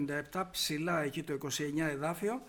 77, ψηλά εκεί το 29 εδάφιο.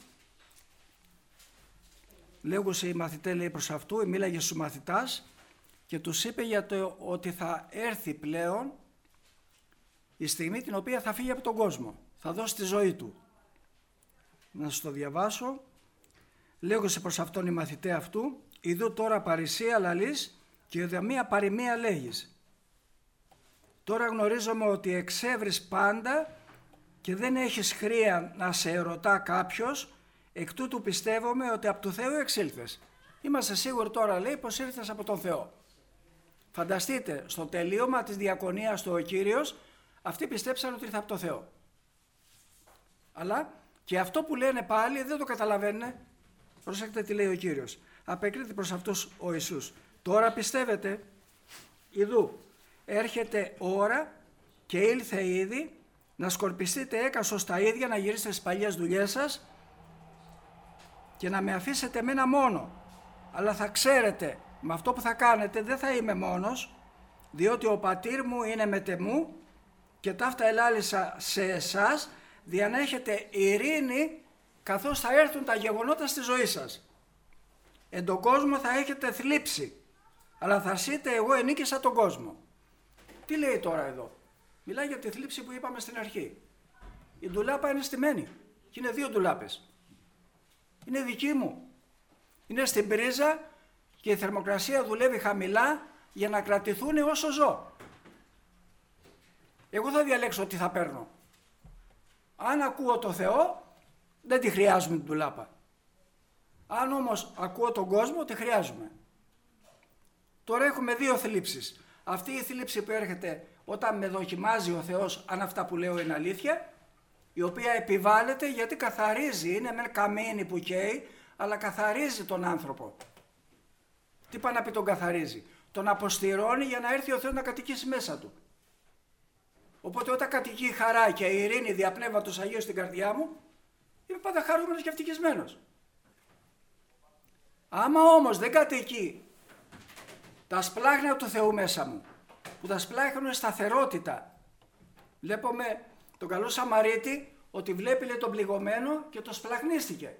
Λέγουσε η μαθητέ, λέει προς αυτού, μίλαγε στους μαθητάς και τους είπε για το ότι θα έρθει πλέον η στιγμή την οποία θα φύγει από τον κόσμο, θα δώσει τη ζωή του. Να σας το διαβάσω. Λέγουσε προς αυτόν η μαθητέ αυτού, ιδού τώρα παρησία λαλείς και ουδεμία παροιμία λέγεις. Τώρα γνωρίζουμε ότι εξεύρεις πάντα και δεν έχεις χρία να σε ερωτά κάποιος, εκ τούτου πιστεύουμε ότι από του Θεού εξήλθες. Είμαστε σίγουροι τώρα, λέει, πως ήρθες από τον Θεό. Φανταστείτε, στο τελείωμα της διακονίας του ο Κύριος, αυτοί πιστέψαν ότι ήρθε από τον Θεό. Αλλά και αυτό που λένε πάλι δεν το καταλαβαίνουν. Προσέξτε τι λέει ο Κύριος. Απεκρίθη προς αυτούς ο Ιησούς. Τώρα πιστεύετε, ιδού, έρχεται ώρα και ήλθε ήδη να σκορπιστείτε έκαστος τα ίδια, να γυρίσετε στις παλιές δουλειές σας και να με αφήσετε εμένα μόνο. Αλλά θα ξέρετε, με αυτό που θα κάνετε δεν θα είμαι μόνος, διότι ο πατήρ μου είναι μετεμού και ταύτα ελάλησα σε εσάς, δια να έχετε ειρήνη καθώς θα έρθουν τα γεγονότα στη ζωή σας. Εν τον κόσμο θα έχετε θλίψη, αλλά θα ζείτε εγώ ενίκησα τον κόσμο. Τι λέει τώρα εδώ? Μιλάει για τη θλίψη που είπαμε στην αρχή. Η ντουλάπα είναι στημένη και είναι 2 ντουλάπες. Είναι δική μου. Είναι στην πρίζα και η θερμοκρασία δουλεύει χαμηλά για να κρατηθούν όσο ζω. Εγώ θα διαλέξω τι θα παίρνω. Αν ακούω το Θεό, δεν τη χρειάζομαι την ντουλάπα. Αν όμως ακούω τον κόσμο, τη χρειάζομαι. Τώρα έχουμε 2 θλίψεις. Αυτή η θλίψη που έρχεται όταν με δοκιμάζει ο Θεός αν αυτά που λέω είναι αλήθεια, η οποία επιβάλλεται γιατί καθαρίζει, είναι μεν καμίνι που καίει, αλλά καθαρίζει τον άνθρωπο. Τι πάει να πει τον καθαρίζει? Τον αποστηρώνει για να έρθει ο Θεός να κατοικήσει μέσα του. Οπότε όταν κατοικεί η χαρά και η ειρήνη διαπνεύματος Αγίου στην καρδιά μου, είμαι πάντα χαρούμενος και ευτυχισμένος. Άμα όμως δεν κατοικεί τα σπλάγχνα του Θεού μέσα μου, που τα σπλάχνουν σταθερότητα. Βλέπουμε τον καλό Σαμαρίτη ότι βλέπει, λέει, τον πληγωμένο και το σπλαχνίστηκε.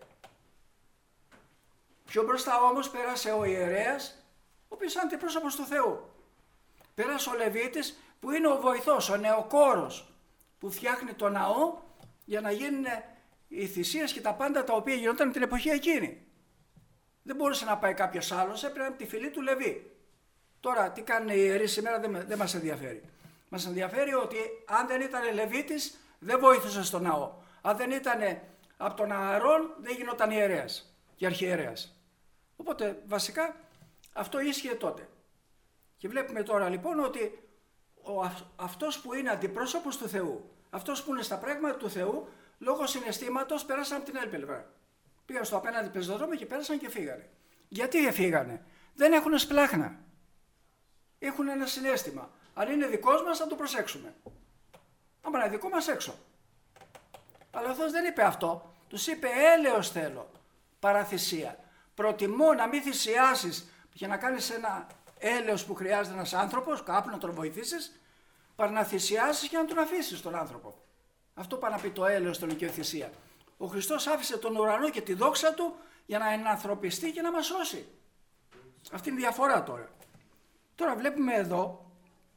Πιο μπροστά όμως πέρασε ο ιερέας, ο οποίος είναι αντιπρόσωπος του Θεού. Πέρασε ο Λεβίτης που είναι ο βοηθός, ο νεοκόρος που φτιάχνει το ναό για να γίνουν οι θυσίες και τα πάντα τα οποία γινόταν την εποχή εκείνη. Δεν μπορούσε να πάει κάποιος άλλος, έπρεπε από τη φυλή του Λεβί. Τώρα τι κάνουν οι ιερείς σήμερα δεν μας ενδιαφέρει. Μας ενδιαφέρει ότι αν δεν ήταν Λεβίτης δεν βοήθησε στο ναό. Αν δεν ήταν από τον Ααρών δεν γινόταν ιερέας και αρχιερέας. Οπότε βασικά αυτό ίσχυε τότε. Και βλέπουμε τώρα λοιπόν ότι αυτός που είναι αντιπρόσωπος του Θεού, αυτός που είναι στα πράγματα του Θεού, λόγω συναισθήματος πέρασαν από την άλλη πλευρά. Πήγαν στο απέναντι πεζοδρόμιο και πέρασαν και φύγανε. Γιατί φύγανε? Δεν έχουν σπλάχνα. Έχουν ένα συναίσθημα. Αν είναι δικός μας θα το προσέξουμε. Άμα είναι δικό μας έξω. Αλλά ο Θεός δεν είπε αυτό. Τους είπε έλεος θέλω, παραθυσία. Προτιμώ να μην θυσιάσεις για να κάνεις ένα έλεος που χρειάζεται ένας άνθρωπος, κάπου να τον βοηθήσεις, παρά να θυσιάσεις και να τον αφήσεις τον άνθρωπο. Αυτό πάει να πει το έλεος στον οικειοθυσία. Ο Χριστός άφησε τον ουρανό και τη δόξα του για να ενανθρωπιστεί και να μας σώσει. Αυτή είναι η διαφορά τώρα. Τώρα βλέπουμε εδώ,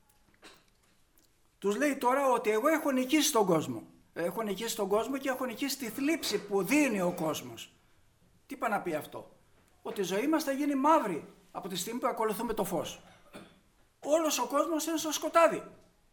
τους λέει τώρα ότι εγώ έχω νικήσει τον κόσμο. Έχω νικήσει τον κόσμο και έχω νικήσει τη θλίψη που δίνει ο κόσμος. Τι πάει να πει αυτό? Ότι η ζωή μας θα γίνει μαύρη από τη στιγμή που ακολουθούμε το φως. Όλος ο κόσμος είναι στο σκοτάδι.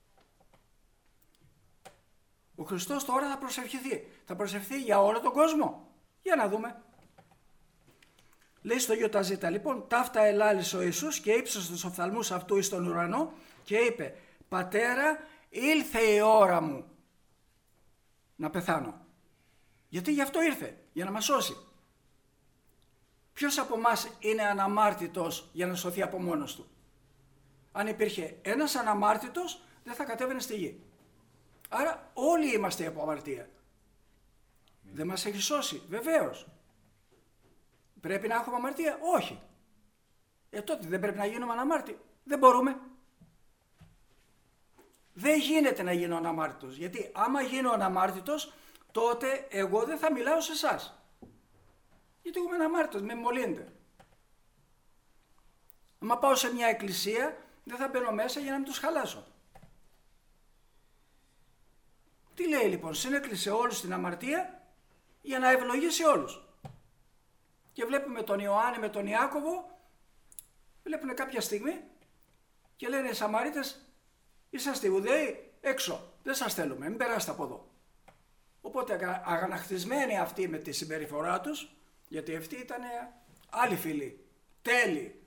Ο Χριστός τώρα θα προσευχηθεί. Θα προσευχηθεί για όλο τον κόσμο. Για να δούμε. Λέει στο ΙΖ λοιπόν, ταύτα ελάλησε ο Ιησούς και ύψωσε τους οφθαλμούς αυτού εις τον ουρανό και είπε, Πατέρα, ήλθε η ώρα μου να πεθάνω. Γιατί γι' αυτό ήρθε, για να μας σώσει. Ποιος από εμάς είναι αναμάρτητος για να σωθεί από μόνος του? Αν υπήρχε ένας αναμάρτητος, δεν θα κατέβαινε στη γη. Άρα όλοι είμαστε από αμαρτία. Δεν μας έχει σώσει, βεβαίως. Πρέπει να έχουμε αμαρτία? Όχι. Τότε δεν πρέπει να γίνουμε αναμάρτητοι? Δεν μπορούμε. Δεν γίνεται να γίνω αναμάρτητος. Γιατί άμα γίνω αναμάρτητος τότε εγώ δεν θα μιλάω σε εσάς. Γιατί εγώ είμαι αμάρτητος, με μολύνετε. Άμα πάω σε μια εκκλησία, δεν θα μπαίνω μέσα για να μην τους χαλάσω. Τι λέει λοιπόν, συνέκλεισε όλους στην αμαρτία για να ευλογήσει όλους. Και βλέπουμε τον Ιωάννη με τον Ιάκωβο, βλέπουν κάποια στιγμή και λένε οι Σαμαρίτες, είσαστε Ιουδαίοι, έξω, δεν σας θέλουμε, μην περάσετε από εδώ. Οπότε αγανακτισμένοι αυτοί με τη συμπεριφορά τους, γιατί αυτοί ήταν άλλοι φίλοι, τέλειοι.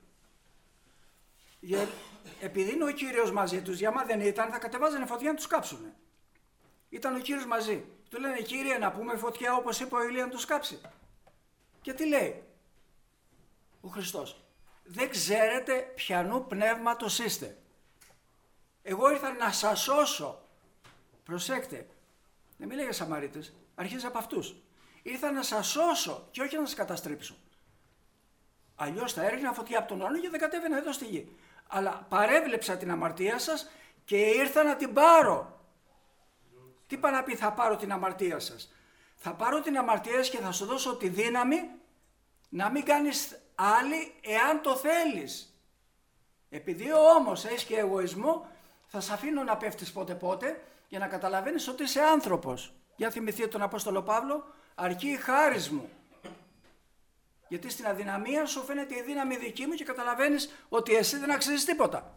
Επειδή είναι ο Κύριος μαζί τους, για άμα δεν ήταν θα κατεβάζανε φωτιά να τους κάψουνε. Ήταν ο Κύριος μαζί. Του λένε, Κύριε, να πούμε φωτιά όπως είπε ο Ηλία να τους κάψει. Και τι λέει ο Χριστός? Δεν ξέρετε ποιανού πνεύματος είστε. Εγώ ήρθα να σας σώσω. Προσέξτε, δεν μιλάει για Σαμαρίτες, αρχίζει από αυτούς. Ήρθα να σας σώσω και όχι να σας καταστρέψω. Αλλιώς θα έριχνα φωτιά από τον ουρανό και δεν κατέβαινα εδώ στη γη. Αλλά παρέβλεψα την αμαρτία σας και ήρθα να την πάρω. Τι πάει να πει θα πάρω την αμαρτία σας? Θα πάρω την αμαρτία σας και θα σου δώσω τη δύναμη να μην κάνεις άλλη εάν το θέλεις. Επειδή όμως έχεις και εγωισμό, θα σε αφήνω να πέφτεις πότε πότε για να καταλαβαίνεις ότι είσαι άνθρωπος. Για θυμηθείτε τον Απόστολο Παύλο, αρκεί η χάρις μου. Γιατί στην αδυναμία σου φαίνεται η δύναμη δική μου και καταλαβαίνεις ότι εσύ δεν αξίζεις τίποτα.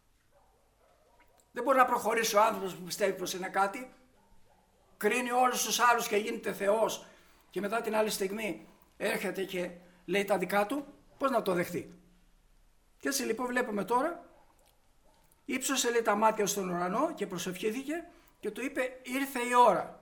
Δεν μπορεί να προχωρήσει ο άνθρωπος που πιστεύει πως είναι κάτι. Κρίνει όλους τους άλλους και γίνεται Θεός και μετά την άλλη στιγμή έρχεται και λέει τα δικά του, πώς να το δεχτεί? Και έτσι λοιπόν βλέπουμε τώρα, ύψωσε λέει τα μάτια στον ουρανό και προσευχήθηκε και του είπε ήρθε η ώρα.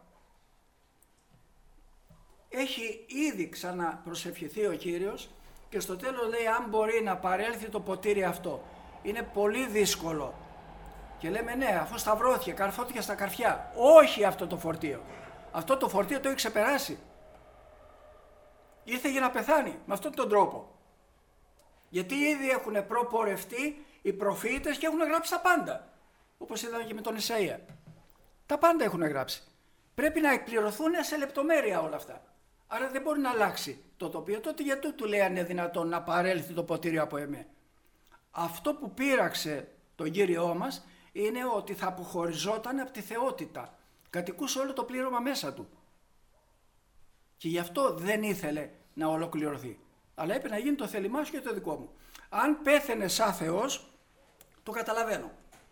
Έχει ήδη ξαναπροσευχηθεί ο Κύριος και στο τέλος λέει αν μπορεί να παρέλθει το ποτήρι αυτό. Είναι πολύ δύσκολο. Και λέμε ναι, αφού σταυρώθηκε, καρφώθηκε στα καρφιά. Όχι αυτό το φορτίο. Αυτό το φορτίο το έχει ξεπεράσει. Ήρθε για να πεθάνει με αυτόν τον τρόπο. Γιατί ήδη έχουν προπορευτεί οι προφήτες και έχουν γράψει τα πάντα. Όπως είδαμε και με τον Ισαΐα. Τα πάντα έχουν γράψει. Πρέπει να εκπληρωθούν σε λεπτομέρεια όλα αυτά. Άρα δεν μπορεί να αλλάξει το τοπίο. Τότε γιατί του λέει αν είναι δυνατόν να παρέλθει το ποτήριο από εμέ? Αυτό που πείραξε τον Κύριό μας είναι ότι θα αποχωριζόταν από τη θεότητα. Κατοικούσε όλο το πλήρωμα μέσα του. Και γι' αυτό δεν ήθελε να ολοκληρωθεί. Αλλά έπρεπε να γίνει το θέλημά σου και το δικό μου. Αν πέθαινε σαν Θεός, το καταλαβαίνω.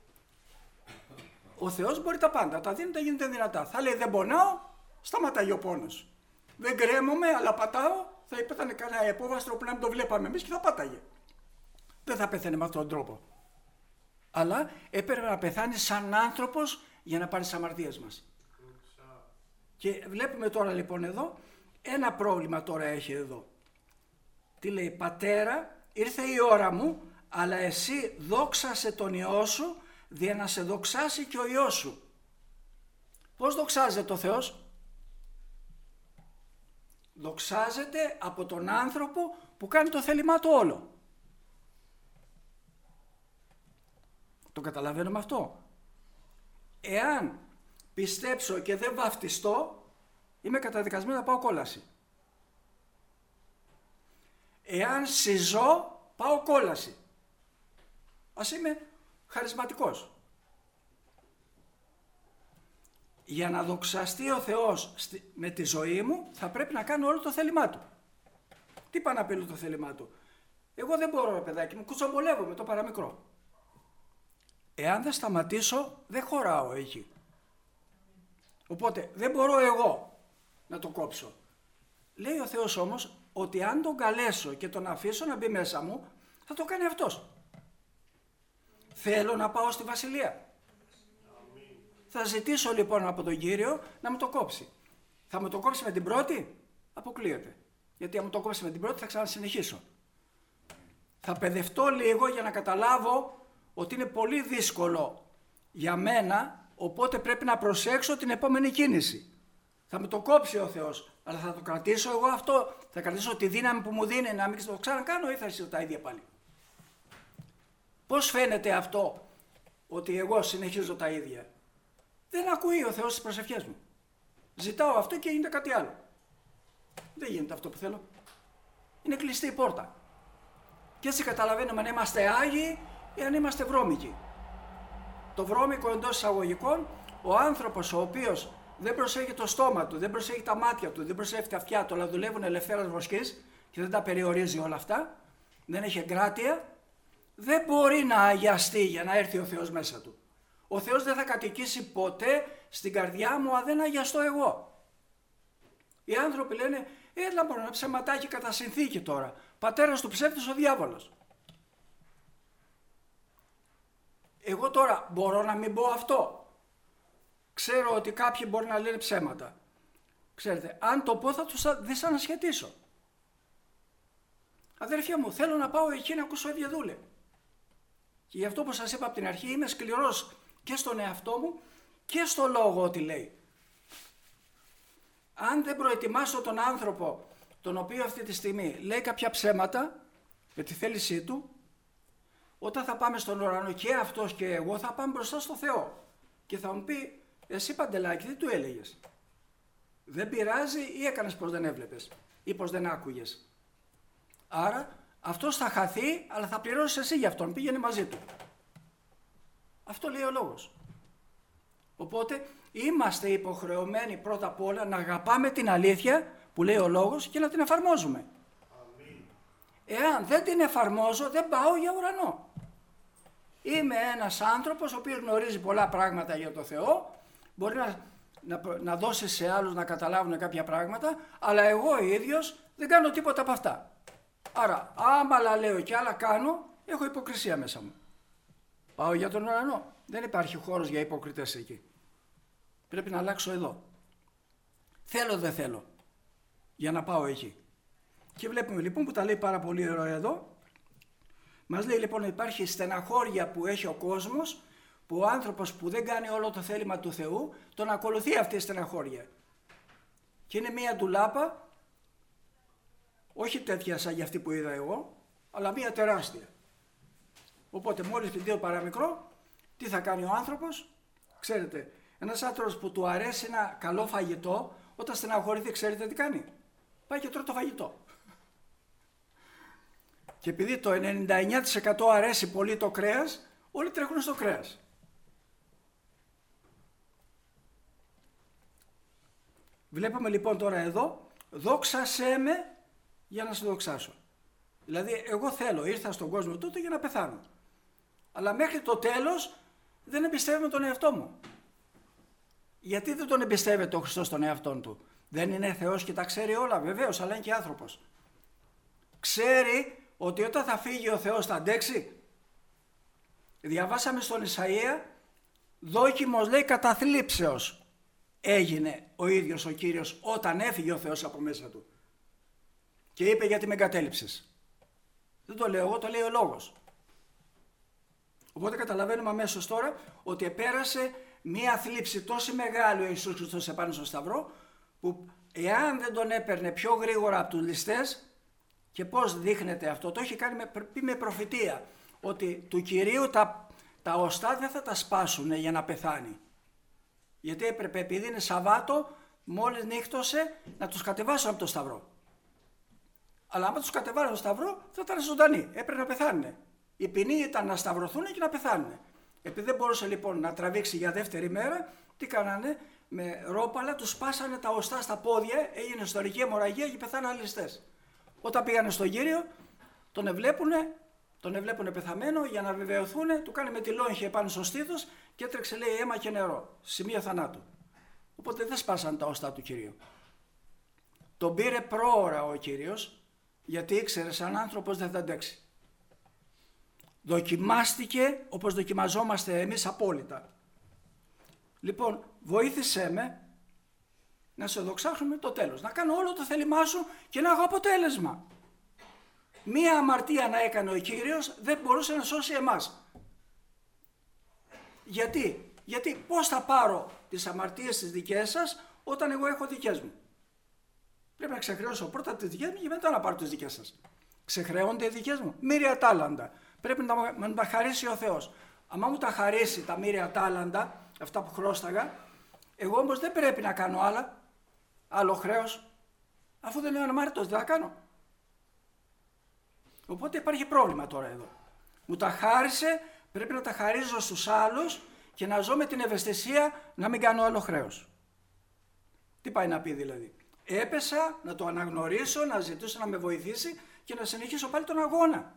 Ο Θεός μπορεί τα πάντα, τα δίνει, τα γίνεται δυνατά. Θα λέει δεν πονάω, σταματάει ο πόνος. Δεν γκρέμομαι, αλλά πατάω, θα υπέθανε κανένα επόβαστρο που να μην το βλέπαμε εμείς και θα πάταγε. Δεν θα πέθανε με αυτόν τον τρόπο. Αλλά έπρεπε να πεθάνει σαν άνθρωπος για να πάρει τις αμαρτίες μας. Και βλέπουμε τώρα λοιπόν εδώ, ένα πρόβλημα τώρα έχει εδώ. Τι λέει, πατέρα, ήρθε η ώρα μου, αλλά εσύ δόξασε τον Υιό σου, για να σε δοξάσει και ο Υιός σου. Πώς δοξάζεται ο Θεός? Δοξάζεται από τον άνθρωπο που κάνει το θέλημά του όλο. Το καταλαβαίνουμε αυτό? Εάν πιστέψω και δεν βαφτιστώ, είμαι καταδικασμένο να πάω κόλαση. Εάν συζώ, πάω κόλαση. Ας είμαι χαρισματικός. Για να δοξαστεί ο Θεός με τη ζωή μου, θα πρέπει να κάνω όλο το θέλημά του. Τι πάει να πει όλο το θέλημά του? Εγώ δεν μπορώ, παιδάκι μου, κουτσομπολεύομαι το παραμικρό. Εάν δεν σταματήσω, δεν χωράω εκεί. Οπότε δεν μπορώ εγώ να το κόψω. Λέει ο Θεός όμως ότι αν τον καλέσω και τον αφήσω να μπει μέσα μου, θα το κάνει αυτός. Θέλω να πάω στη Βασιλεία. Θα ζητήσω λοιπόν από τον Κύριο να μου το κόψει. Θα μου το κόψει με την πρώτη? Αποκλείεται. Γιατί αν μου το κόψει με την πρώτη θα ξανασυνεχίσω. Θα παιδευτώ λίγο για να καταλάβω ότι είναι πολύ δύσκολο για μένα, οπότε πρέπει να προσέξω την επόμενη κίνηση. Θα με το κόψει ο Θεός, αλλά θα το κρατήσω εγώ αυτό, θα κρατήσω τη δύναμη που μου δίνει να μην το ξανακάνω ή θα ζήσω τα ίδια πάλι. Πώς φαίνεται αυτό ότι εγώ συνεχίζω τα ίδια? Δεν ακούει ο Θεός τις προσευχές μου. Ζητάω αυτό και γίνεται κάτι άλλο. Δεν γίνεται αυτό που θέλω. Είναι κλειστή η πόρτα. Και έτσι καταλαβαίνουμε αν είμαστε άγιοι ή αν είμαστε βρώμικοι. Το βρώμικο εντός εισαγωγικών, ο άνθρωπος ο οποίος δεν προσέχει το στόμα του, δεν προσέχει τα μάτια του, δεν προσέχει τα αυτιά του, αλλά δουλεύουν ελευθέρας βοσκής και δεν τα περιορίζει όλα αυτά, δεν έχει εγκράτεια, δεν μπορεί να αγιαστεί για να έρθει ο Θεός μέσα του. Ο Θεός δεν θα κατοικήσει ποτέ στην καρδιά μου αν δεν αγιαστώ εγώ. Οι άνθρωποι λένε, έλα μόνο ένα ψεματάκι κατά συνθήκη τώρα. Πατέρας του ψεύτης ο διάβολος. Εγώ τώρα μπορώ να μην πω αυτό. Ξέρω ότι κάποιοι μπορεί να λένε ψέματα. Ξέρετε, αν το πω θα τους δυσανασχετήσω. Αδέρφια μου, θέλω να πάω εκεί να ακούσω Ευβιεδούλε. Και γι' αυτό που σας είπα από την αρχή, είμαι σκληρός και στον εαυτό μου και στο λόγο ότι λέει. Αν δεν προετοιμάσω τον άνθρωπο, τον οποίο αυτή τη στιγμή λέει κάποια ψέματα με τη θέλησή του, όταν θα πάμε στον ουρανό και αυτός και εγώ θα πάμε μπροστά στο Θεό. Και θα μου πει, εσύ Παντελάκη, τι του έλεγες? Δεν πειράζει ή έκανες πως δεν έβλεπες ή πως δεν άκουγες? Άρα αυτός θα χαθεί, αλλά θα πληρώσεις εσύ για αυτόν, πήγαινε μαζί του. Αυτό λέει ο λόγος. Οπότε είμαστε υποχρεωμένοι πρώτα απ' όλα να αγαπάμε την αλήθεια που λέει ο λόγος και να την εφαρμόζουμε. Εάν δεν την εφαρμόζω, δεν πάω για ουρανό. Είμαι ένας άνθρωπος ο οποίος γνωρίζει πολλά πράγματα για το Θεό, μπορεί να δώσει σε άλλους να καταλάβουν κάποια πράγματα, αλλά εγώ ίδιος δεν κάνω τίποτα από αυτά. Άρα, άμα άλλα λέω και άλλα κάνω, έχω υποκρισία μέσα μου. Πάω για τον ουρανό. Δεν υπάρχει χώρος για υποκριτές εκεί. Πρέπει να αλλάξω εδώ. Θέλω δεν θέλω για να πάω εκεί. Και βλέπουμε λοιπόν που τα λέει πάρα πολύ ωραία εδώ. Μας λέει λοιπόν υπάρχει στεναχώρια που έχει ο κόσμος, που ο άνθρωπος που δεν κάνει όλο το θέλημα του Θεού τον ακολουθεί αυτή η στεναχώρια. Και είναι μία ντουλάπα, όχι τέτοια σαν για αυτή που είδα εγώ, αλλά μία τεράστια. Οπότε μόλις πει δύο παραμικρό, τι θα κάνει ο άνθρωπος? Ξέρετε, ένας άνθρωπος που του αρέσει ένα καλό φαγητό, όταν στεναχωρηθεί ξέρετε τι κάνει? Πάει και τρώει το φαγητό. Και επειδή το 99% αρέσει πολύ το κρέας, όλοι τρέχουν στο κρέας. Βλέπουμε λοιπόν τώρα εδώ, δόξασέ με για να σε δοξάσω. Δηλαδή εγώ θέλω, ήρθα στον κόσμο τούτο για να πεθάνω. Αλλά μέχρι το τέλος δεν εμπιστεύομαι τον εαυτό μου. Γιατί δεν τον εμπιστεύεται ο Χριστός τον εαυτόν του? Δεν είναι Θεός και τα ξέρει όλα, βεβαίως, αλλά είναι και άνθρωπος. Ξέρει ότι όταν θα φύγει ο Θεός θα αντέξει. Διαβάσαμε στον Ισαΐα, δόκιμος λέει κατά θλίψεως έγινε ο ίδιος ο Κύριος όταν έφυγε ο Θεός από μέσα του. Και είπε γιατί με εγκατέλειψες. Δεν το λέω εγώ, το λέει ο λόγος. Οπότε καταλαβαίνουμε αμέσως τώρα ότι επέρασε μία θλίψη τόσο μεγάλη ο Ιησούς Χριστός επάνω στο Σταυρό, που εάν δεν τον έπαιρνε πιο γρήγορα από τους ληστές, και πώς δείχνεται αυτό, το έχει κάνει με προφητεία, ότι του Κυρίου τα οστά δεν θα τα σπάσουν για να πεθάνει. Γιατί έπρεπε, επειδή είναι Σαββάτο, μόλις νύχτωσε, να τους κατεβάσουν από το Σταυρό. Αλλά άμα τους κατεβάσουν από το Σταυρό, θα ήταν ζωντανοί, έπρεπε να πεθάνουν. Η ποινή ήταν να σταυρωθούν και να πεθάνουν. Επειδή δεν μπορούσε λοιπόν να τραβήξει για δεύτερη μέρα, τι κάνανε? Με ρόπαλα τους σπάσανε τα οστά στα πόδια, έγινε ιστορική αιμορραγία και πεθάναν ληστές. Όταν πήγανε στον Κύριο, τον εβλέπουνε πεθαμένο για να βεβαιωθούν, του κάνει με τη λόγχη επάνω στο στήθος και έτρεξε λέει αίμα και νερό, σημείο θανάτου. Οπότε δεν σπάσαν τα οστά του Κυρίου. Τον πήρε πρόωρα ο Κύριος, γιατί ήξερε σαν άνθρωπος δεν θα αντέξει. Δοκιμάστηκε όπως δοκιμαζόμαστε εμείς απόλυτα. Λοιπόν, βοήθησέ με να σε δοξάσουμε το τέλος, να κάνω όλο το θέλημά σου και να έχω αποτέλεσμα. Μία αμαρτία να έκανε ο Κύριος δεν μπορούσε να σώσει εμάς. Γιατί πώς θα πάρω τις αμαρτίες τις δικές σας όταν εγώ έχω δικές μου? Πρέπει να ξεχρεώσω πρώτα τις δικές μου και μετά να πάρω τις δικές σας. Ξεχρεώνται οι δικές μου, μοίρια τάλαντα. Πρέπει να μου τα χαρίσει ο Θεός. Αν μου τα χαρίσει τα μοίρια τάλαντα, αυτά που χρώσταγα, εγώ όμως δεν πρέπει να κάνω άλλα. άλλο χρέος, αφού δεν είναι αναμάρτητος, δεν θα κάνω. Οπότε υπάρχει πρόβλημα τώρα εδώ. Μου τα χάρισε, πρέπει να τα χαρίζω στους άλλους και να ζω με την ευαισθησία να μην κάνω άλλο χρέος. Τι πάει να πει δηλαδή? Έπεσα, να το αναγνωρίσω, να ζητήσω να με βοηθήσει και να συνεχίσω πάλι τον αγώνα.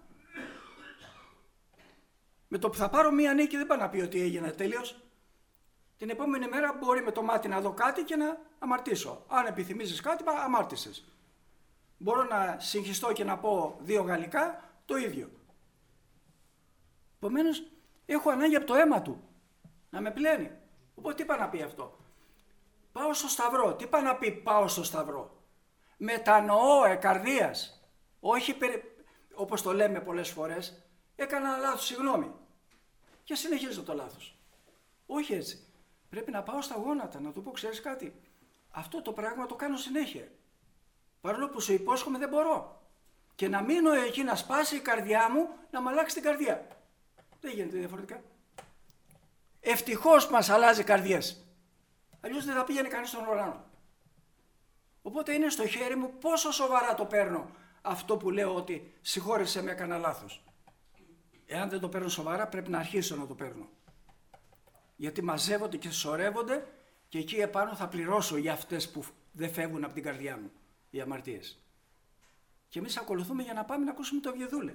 Με το που θα πάρω μία νίκη δεν πάει να πει ότι έγινε τέλειος. Την επόμενη μέρα μπορεί με το μάτι να δω κάτι και να αμαρτήσω. Αν επιθυμίζεις κάτι, αμάρτησες. Μπορώ να συγχυστώ και να πω 2 γαλλικά, το ίδιο. Επομένως, έχω ανάγκη από το αίμα του να με πλένει. Οπότε τι πάει να πει αυτό? Πάω στο Σταυρό. Τι πάει να πει πάω στο Σταυρό? Μετανοώ εκαρδίας. Όχι όπως το λέμε πολλές φορές, έκανα λάθος, συγγνώμη. Και συνεχίζω το λάθος. Όχι έτσι. Πρέπει να πάω στα γόνατα, να του πω, ξέρεις κάτι? Αυτό το πράγμα το κάνω συνέχεια. Παρόλο που σου υπόσχομαι δεν μπορώ. Και να μείνω εκεί να σπάσει η καρδιά μου, να μου αλλάξει την καρδιά. Δεν γίνεται διαφορετικά. Ευτυχώς μας αλλάζει καρδιές. Αλλιώς δεν θα πήγαινε κανείς στον ουρανό. Οπότε είναι στο χέρι μου πόσο σοβαρά το παίρνω αυτό που λέω ότι συγχώρεσέ με, έκανα λάθος. Εάν δεν το παίρνω σοβαρά πρέπει να αρχίσω να το παίρνω. Γιατί μαζεύονται και σωρεύονται και εκεί επάνω θα πληρώσω για αυτές που δεν φεύγουν από την καρδιά μου, οι αμαρτίες. Και εμείς ακολουθούμε για να πάμε να ακούσουμε το Βιεδούλε.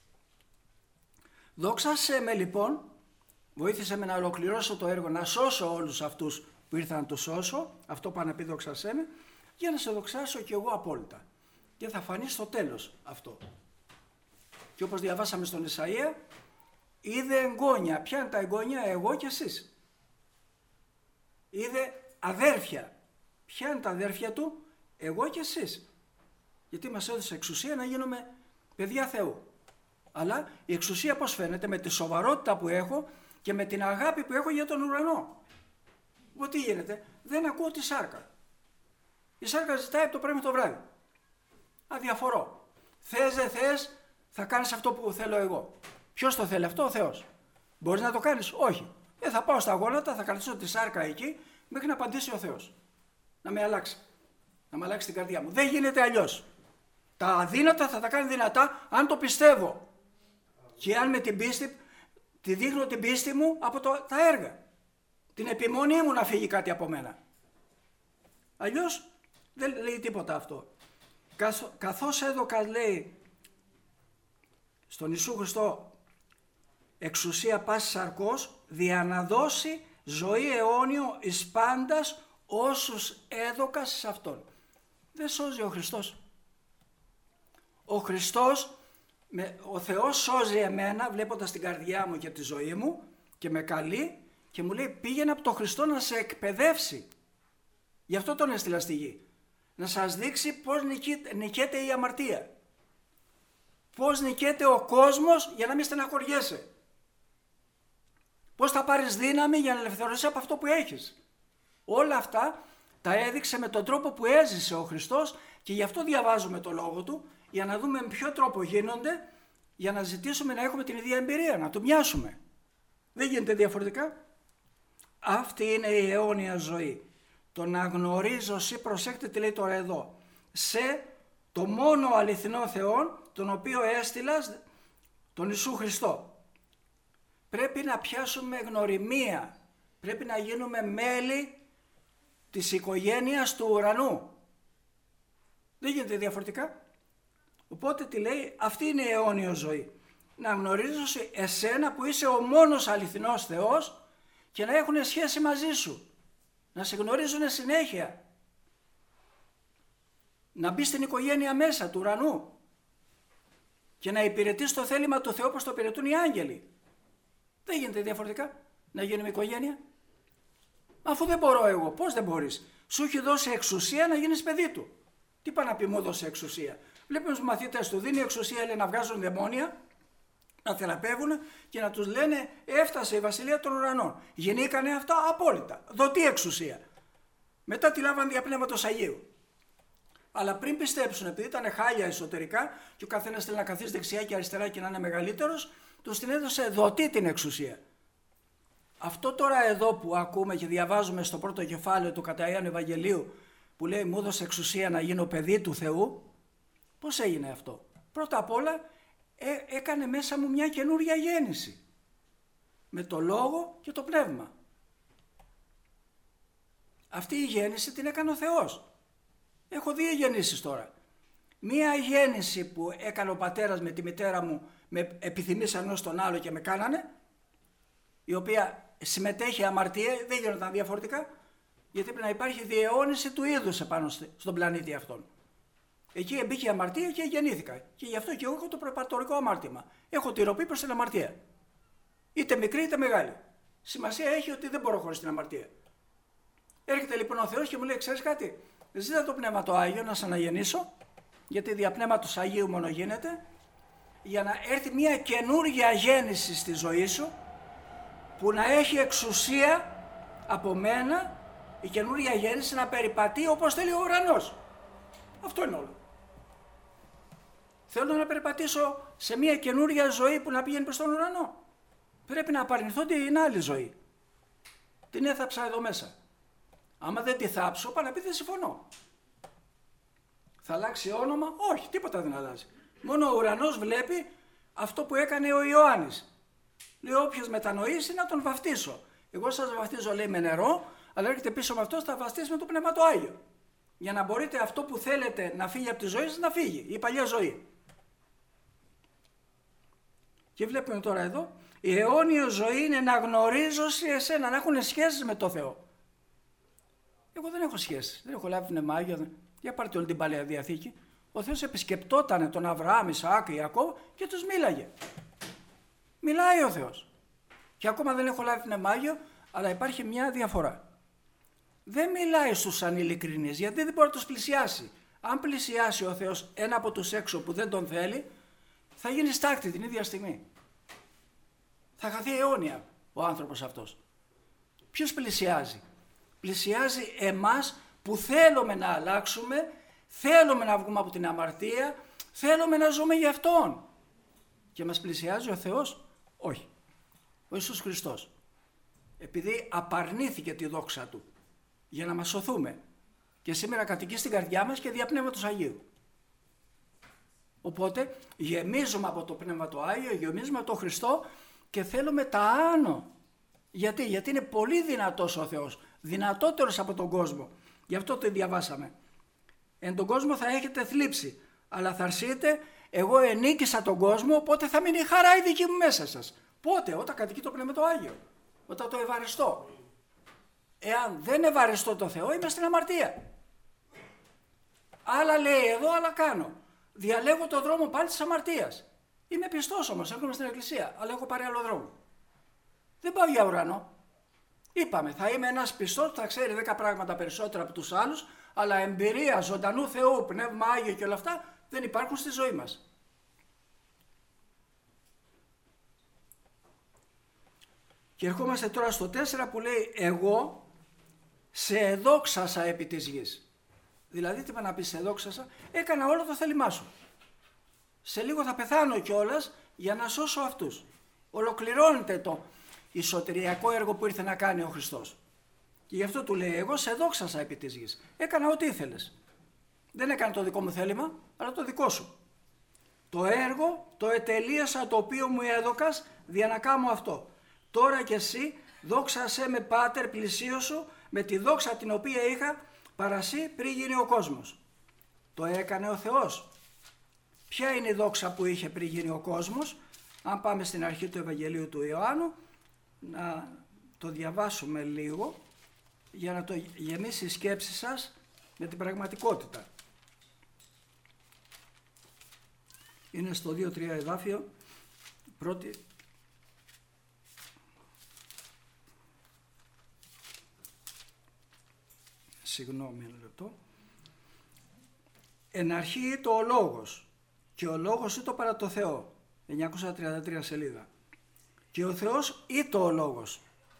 Δόξα σε με λοιπόν, βοήθησε με να ολοκληρώσω το έργο, να σώσω όλους αυτούς που ήρθαν να το σώσω, αυτό πάνω να πει δόξα σε με, για να σε δοξάσω και εγώ απόλυτα. Και θα φανεί στο τέλος αυτό. Και όπως διαβάσαμε στον Ισαΐα, είδε εγγόνια. Ποια είναι τα εγγόνια? Εγώ και εσείς. Είδε αδέρφια. Ποια είναι τα αδέρφια του? Εγώ και εσείς. Γιατί μας έδωσε εξουσία να γίνουμε παιδιά Θεού. Αλλά η εξουσία πώς φαίνεται? Με τη σοβαρότητα που έχω και με την αγάπη που έχω για τον ουρανό. Οπότε τι γίνεται? Δεν ακούω τη σάρκα. Η σάρκα ζητάει από το πρωί το βράδυ. Αδιαφορώ. Θες δεν θες, θα κάνεις αυτό που θέλω εγώ. Ποιος το θέλει αυτό? Ο Θεός. Μπορείς να το κάνεις? Όχι. Θα πάω στα γόνατα, θα κρατήσω τη σάρκα εκεί μέχρι να απαντήσει ο Θεός. Να με αλλάξει. Να με αλλάξει την καρδιά μου. Δεν γίνεται αλλιώς. Τα αδύνατα θα τα κάνει δυνατά αν το πιστεύω. Και αν με την πίστη, τη δείχνω την πίστη μου από τα έργα. Την επιμονή μου να φύγει κάτι από μένα. Αλλιώς δεν λέει τίποτα αυτό. Καθώς έδωκα, λέει, στον Ιησού Χριστό εξουσία πάσης σαρκός, δια να δώσει ζωή αιώνιο εις πάντας όσους έδωκα σε Αυτόν. Δεν σώζει ο Χριστός. Ο Χριστός, ο Θεός σώζει εμένα βλέποντας την καρδιά μου και τη ζωή μου και με καλεί και μου λέει πήγαινε από τον Χριστό να σε εκπαιδεύσει. Γι' αυτό τον έστειλα στη γη. Να σας δείξει πώς νικέται η αμαρτία. Πώς νικέται ο κόσμος για να μην στεναχωριέσαι. Πώς θα πάρεις δύναμη για να ελευθερωθείς από αυτό που έχεις. Όλα αυτά τα έδειξε με τον τρόπο που έζησε ο Χριστός και γι' αυτό διαβάζουμε το λόγο του για να δούμε με ποιο τρόπο γίνονται, για να ζητήσουμε να έχουμε την ίδια εμπειρία, να του μοιάσουμε. Δεν γίνεται διαφορετικά. Αυτή είναι η αιώνια ζωή. Το να γνωρίζω, εσύ προσέξτε τι λέει τώρα εδώ, σε το μόνο αληθινό Θεό, τον οποίο έστειλα, τον Ιησού Χριστό. Πρέπει να πιάσουμε γνωριμία, πρέπει να γίνουμε μέλη της οικογένειας του ουρανού. Δεν γίνεται διαφορετικά. Οπότε τι λέει, αυτή είναι η αιώνια ζωή. Να γνωρίζω εσένα που είσαι ο μόνος αληθινός Θεός και να έχουν σχέση μαζί σου. Να σε γνωρίζουν συνέχεια. Να μπει στην οικογένεια μέσα του ουρανού και να υπηρετείς το θέλημα του Θεού όπως το υπηρετούν οι άγγελοι. Δεν γίνεται διαφορετικά να γίνουμε οικογένεια. Αφού δεν μπορώ εγώ, πώς δεν μπορείς? Σου έχει δώσει εξουσία να γίνεις παιδί του. Τι πάει να πει μου έδωσε εξουσία? Βλέπουμε τους μαθητές του, δίνει εξουσία λέει, να βγάζουν δαιμόνια, να θεραπεύουν και να τους λένε έφτασε η βασιλεία των ουρανών. Γεννήκανε αυτά απόλυτα. Δοτή εξουσία. Μετά τη λάβαν δια Πνεύματος Αγίου. Αλλά πριν πιστέψουν, επειδή ήταν χάλια εσωτερικά και ο καθένας θέλει να καθίσει δεξιά και αριστερά και να είναι μεγαλύτερος, τους την έδωσε δοτή την εξουσία. Αυτό τώρα εδώ που ακούμε και διαβάζουμε στο πρώτο κεφάλαιο του κατά Ιωάννου Ευαγγελίου, που λέει μου έδωσε εξουσία να γίνω παιδί του Θεού, πώς έγινε αυτό? Πρώτα απ' όλα έκανε μέσα μου μια καινούρια γέννηση. Με το Λόγο και το Πνεύμα. Αυτή η γέννηση την έκανε ο Θεός. Έχω δύο γεννήσεις τώρα. Μία γέννηση που έκανε ο πατέρας με τη μητέρα μου, με επιθυμήσαν ενός τον άλλο και με κάνανε, η οποία συμμετέχει αμαρτία, δεν γίνονταν διαφορετικά, γιατί πρέπει να υπάρχει διαιώνιση του είδους επάνω στον πλανήτη αυτόν. Εκεί μπήκε η αμαρτία και γεννήθηκα. Και γι' αυτό και εγώ έχω το προπατορικό αμάρτημα. Έχω τη ροπή προς την αμαρτία. Είτε μικρή είτε μεγάλη. Σημασία έχει ότι δεν μπορώ χωρίς την αμαρτία. Έρχεται λοιπόν ο Θεός και μου λέει: ξέρεις κάτι, ζήτα το Πνεύμα το Άγιο να σε αναγεννήσω, γιατί δια Πνεύματος Αγίου μόνο γίνεται, για να έρθει μια καινούργια γέννηση στη ζωή σου, που να έχει εξουσία από μένα η καινούργια γέννηση να περιπατεί όπως θέλει ο ουρανός. Αυτό είναι όλο. Θέλω να περιπατήσω σε μια καινούργια ζωή που να πηγαίνει προς τον ουρανό. Πρέπει να απαρνηθώ την άλλη ζωή. Την έθαψα εδώ μέσα. Άμα δεν τη θάψω, πάω να πει δεν συμφωνώ. Θα αλλάξει όνομα? Όχι, τίποτα δεν αλλάζει. Μόνο ο ουρανός βλέπει αυτό που έκανε ο Ιωάννης. Λέει όποιος μετανοήσει να τον βαφτίσω. Εγώ σας βαφτίζω, λέει, με νερό, αλλά έρχεται πίσω με αυτό, θα βαφτίσει με το Πνεύμα το Άγιο. Για να μπορείτε αυτό που θέλετε να φύγει από τη ζωή σας, να φύγει, η παλιά ζωή. Και βλέπουμε τώρα εδώ, η αιώνια ζωή είναι να γνωρίζω εσένα, να έχουν σχέσεις με το Θεό. Εγώ δεν έχω σχέσεις, δεν έχω λάβει Πνεύμα Άγιο. Για πάρτε όλη την Παλαιά Διαθήκη. Ο Θεός επισκεπτόταν τον Αβραάμ, Ισαάκ, Ιακώβ και τους μίλαγε. Μιλάει ο Θεός. Και ακόμα δεν έχω λάβει Πνεύμα Άγιο, αλλά υπάρχει μια διαφορά. Δεν μιλάει στους ανηλικρινείς, γιατί δεν μπορεί να τους πλησιάσει. Αν πλησιάσει ο Θεός ένα από τους έξω που δεν τον θέλει, θα γίνει στάκτη την ίδια στιγμή. Θα χαθεί αιώνια ο άνθρωπος αυτός. Ποιος πλησιάζει? Πλησιάζει εμάς που θέλουμε να αλλάξουμε, θέλουμε να βγούμε από την αμαρτία, θέλουμε να ζούμε για Αυτόν. Και μας πλησιάζει ο Θεός? Όχι. Ο Ιησούς Χριστός. Επειδή απαρνήθηκε τη δόξα Του για να μας σωθούμε. Και σήμερα κατοικεί στην καρδιά μας και δια Πνεύματος Αγίου. Οπότε γεμίζουμε από το Πνεύμα το Άγιο, γεμίζουμε από τον Χριστό και θέλουμε τα άνω. Γιατί είναι πολύ δυνατός ο Θεός, δυνατότερος από τον κόσμο. Γι' αυτό το διαβάσαμε. Εν τον κόσμο θα έχετε θλίψη, αλλά θα αρσείτε, εγώ ενίκησα τον κόσμο, οπότε θα μείνει η χαρά η δική μου μέσα σας. Πότε? Όταν κατοικεί το Πνεύμα το Άγιο, όταν το ευαριστώ. Εάν δεν ευαριστώ το Θεό, είμαι στην αμαρτία. Άλλα λέει εδώ, άλλα κάνω. Διαλέγω τον δρόμο πάλι της αμαρτίας. Είμαι πιστός όμως, έρχομαι στην εκκλησία, αλλά έχω πάρει άλλο δρόμο. Δεν πάω για ουρανό. Είπαμε, θα είμαι ένας πιστός που θα ξέρει 10 πράγματα περισσότερα από τους άλλους, αλλά εμπειρία ζωντανού Θεού, Πνεύμα Άγιο και όλα αυτά δεν υπάρχουν στη ζωή μας. Και ερχόμαστε τώρα στο 4 που λέει εγώ σε εδόξασα επί της γης. Δηλαδή τι πάει να πει σε εδόξασα? Έκανα όλο το θέλημά σου. Σε λίγο θα πεθάνω κιόλας για να σώσω αυτούς. Ολοκληρώνεται το σωτηριακό έργο που ήρθε να κάνει ο Χριστός. Και γι' αυτό του λέει εγώ σε δόξασα επί της γης. Έκανα ό,τι ήθελες. Δεν έκανα το δικό μου θέλημα, αλλά το δικό σου. Το έργο το ετελείασα το οποίο μου έδωκας δια να κάνω αυτό. Τώρα κι εσύ δόξασέ με Πάτερ πλησίωσου με τη δόξα την οποία είχα παρασύ πριν γίνει ο κόσμος. Το έκανε ο Θεός. Ποια είναι η δόξα που είχε πριν γίνει ο κόσμος? Αν πάμε στην αρχή του Ευαγγελίου του Ιωάννου, να το διαβάσουμε λίγο για να το γεμίσει η σκέψη σας με την πραγματικότητα. Είναι στο 2-3 εδάφιο, πρώτη. Συγγνώμη ένα λεπτό. Εν αρχή ήτο ο Λόγος και ο Λόγος ήτο παρά το Θεό. 933 σελίδα. Και ο Θεός ήτο ο Λόγος.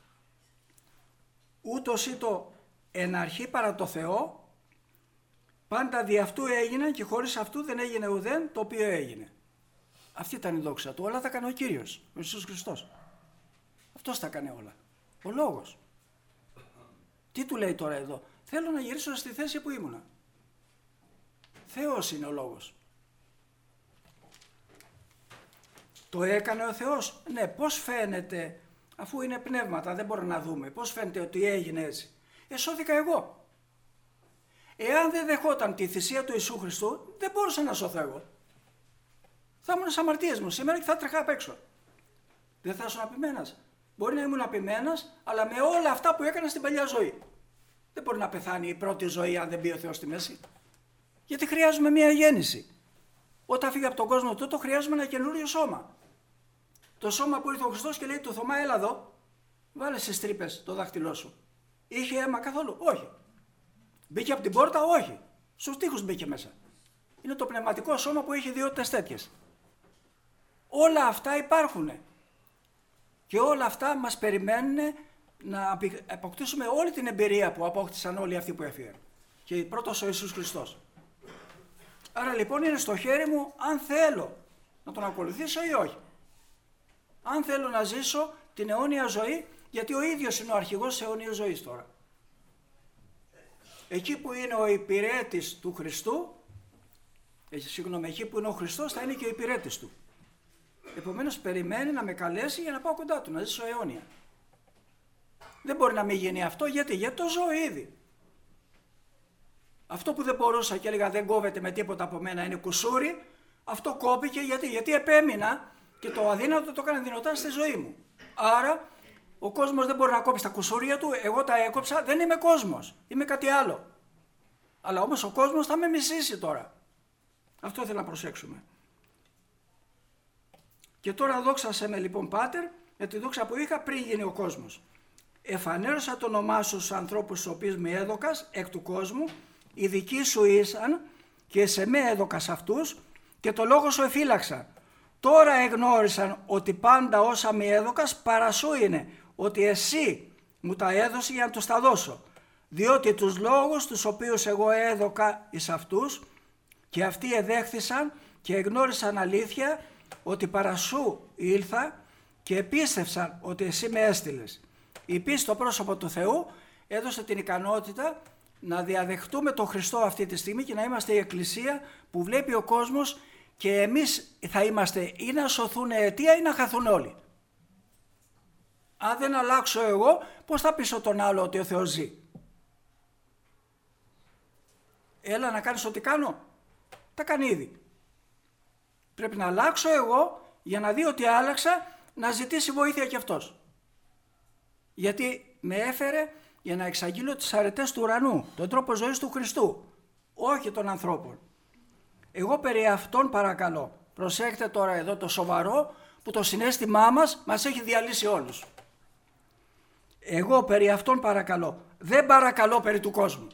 Ούτως ήτο εν αρχή παρά το Θεό, πάντα δι' αυτού έγινε και χωρίς αυτού δεν έγινε ουδέν το οποίο έγινε. Αυτή ήταν η δόξα του. Όλα τα έκανε ο Κύριος, ο Ιησούς Χριστός. Αυτός τα έκανε όλα. Ο Λόγος. Τι του λέει τώρα εδώ? Θέλω να γυρίσω στη θέση που ήμουνα. Θεός είναι ο λόγος. Το έκανε ο Θεός. Ναι, πώς φαίνεται, αφού είναι πνεύματα, δεν μπορούμε να δούμε. Πώς φαίνεται ότι έγινε έτσι. Εσώθηκα εγώ. Εάν δεν δεχόταν τη θυσία του Ιησού Χριστού, δεν μπορούσα να σωθώ εγώ. Θα ήμουν στις αμαρτίες μου σήμερα και θα τρέχα απ' έξω. Δεν θα ήσουν απειμένας. Μπορεί να ήμουν απειμένας, αλλά με όλα αυτά που έκανα στην παλιά ζωή. Δεν μπορεί να πεθάνει η πρώτη ζωή αν δεν μπει ο Θεός στη μέση. Γιατί χρειάζομαι μια γέννηση. Όταν φύγει από τον κόσμο τούτο, χρειάζομαι ένα καινούριο σώμα. Το σώμα που ήρθε ο Χριστός και λέει του Θωμά, έλα εδώ, βάλε στις τρύπες το δάχτυλό σου. Είχε αίμα καθόλου? Όχι. Μπήκε από την πόρτα? Όχι. Στους τοίχους μπήκε μέσα. Είναι το πνευματικό σώμα που έχει ιδιότητες τέτοιες. Όλα αυτά υπάρχουν. Και όλα αυτά μας περιμένουν να αποκτήσουμε όλη την εμπειρία που απόκτησαν όλοι αυτοί που έφυγαν. Και πρώτος ο Ιησούς Χριστός. Άρα λοιπόν είναι στο χέρι μου αν θέλω να τον ακολουθήσω ή όχι. Αν θέλω να ζήσω την αιώνια ζωή, γιατί ο ίδιος είναι ο αρχηγός της αιώνιας ζωής τώρα. Εκεί που είναι ο υπηρέτης του Χριστού, εκεί που είναι ο Χριστός θα είναι και ο υπηρέτης του. Επομένως περιμένει να με καλέσει για να πάω κοντά του, να ζήσω αιώνια. Δεν μπορεί να μην γίνει αυτό, γιατί το ζω ήδη. Αυτό που δεν μπορούσα και έλεγα δεν κόβεται με τίποτα από μένα, είναι κουσούρι, αυτό κόπηκε γιατί επέμεινα και το αδύνατο το έκανα δυνατά στη ζωή μου. Άρα ο κόσμος δεν μπορεί να κόψει τα κουσούρια του, εγώ τα έκοψα, δεν είμαι κόσμος, είμαι κάτι άλλο. Αλλά όμως ο κόσμος θα με μισήσει τώρα. Αυτό ήθελα να προσέξουμε. Και τώρα δόξασέ με λοιπόν Πάτερ με τη δόξα που είχα πριν γίνει ο κόσμος. Εφανέρωσα το όνομά σου στους ανθρώπους στους οποίους με έδωκας εκ του κόσμου, οι δικοί σου ήσαν και σε με έδωκας αυτούς και το λόγο σου εφύλαξα. Τώρα εγνώρισαν ότι πάντα όσα με έδωκας παρά σου είναι, ότι εσύ μου τα έδωσε για να τους τα δώσω. Διότι τους λόγους τους οποίους εγώ έδωκα εις αυτούς και αυτοί εδέχθησαν και εγνώρισαν αλήθεια ότι παρά σου ήλθα και επίστευσαν ότι εσύ με έστειλες. Η πίστη στο πρόσωπο του Θεού έδωσε την ικανότητα να διαδεχτούμε τον Χριστό αυτή τη στιγμή και να είμαστε η Εκκλησία που βλέπει ο κόσμος και εμείς θα είμαστε ή να σωθούν αιτία ή να χαθούν όλοι. Αν δεν αλλάξω εγώ, πώς θα πείσω τον άλλο ότι ο Θεός ζει? Έλα να κάνεις ό,τι κάνω. Τα κάνει ήδη. Πρέπει να αλλάξω εγώ για να δει ότι άλλαξα, να ζητήσει βοήθεια κι αυτός. Γιατί με έφερε για να εξαγγείλω τις αρετές του ουρανού, τον τρόπο ζωής του Χριστού, όχι των ανθρώπων. Εγώ περί αυτών παρακαλώ. Προσέχετε τώρα εδώ το σοβαρό που το συναίσθημά μας έχει διαλύσει όλους. Εγώ περί αυτών παρακαλώ. Δεν παρακαλώ περί του κόσμου.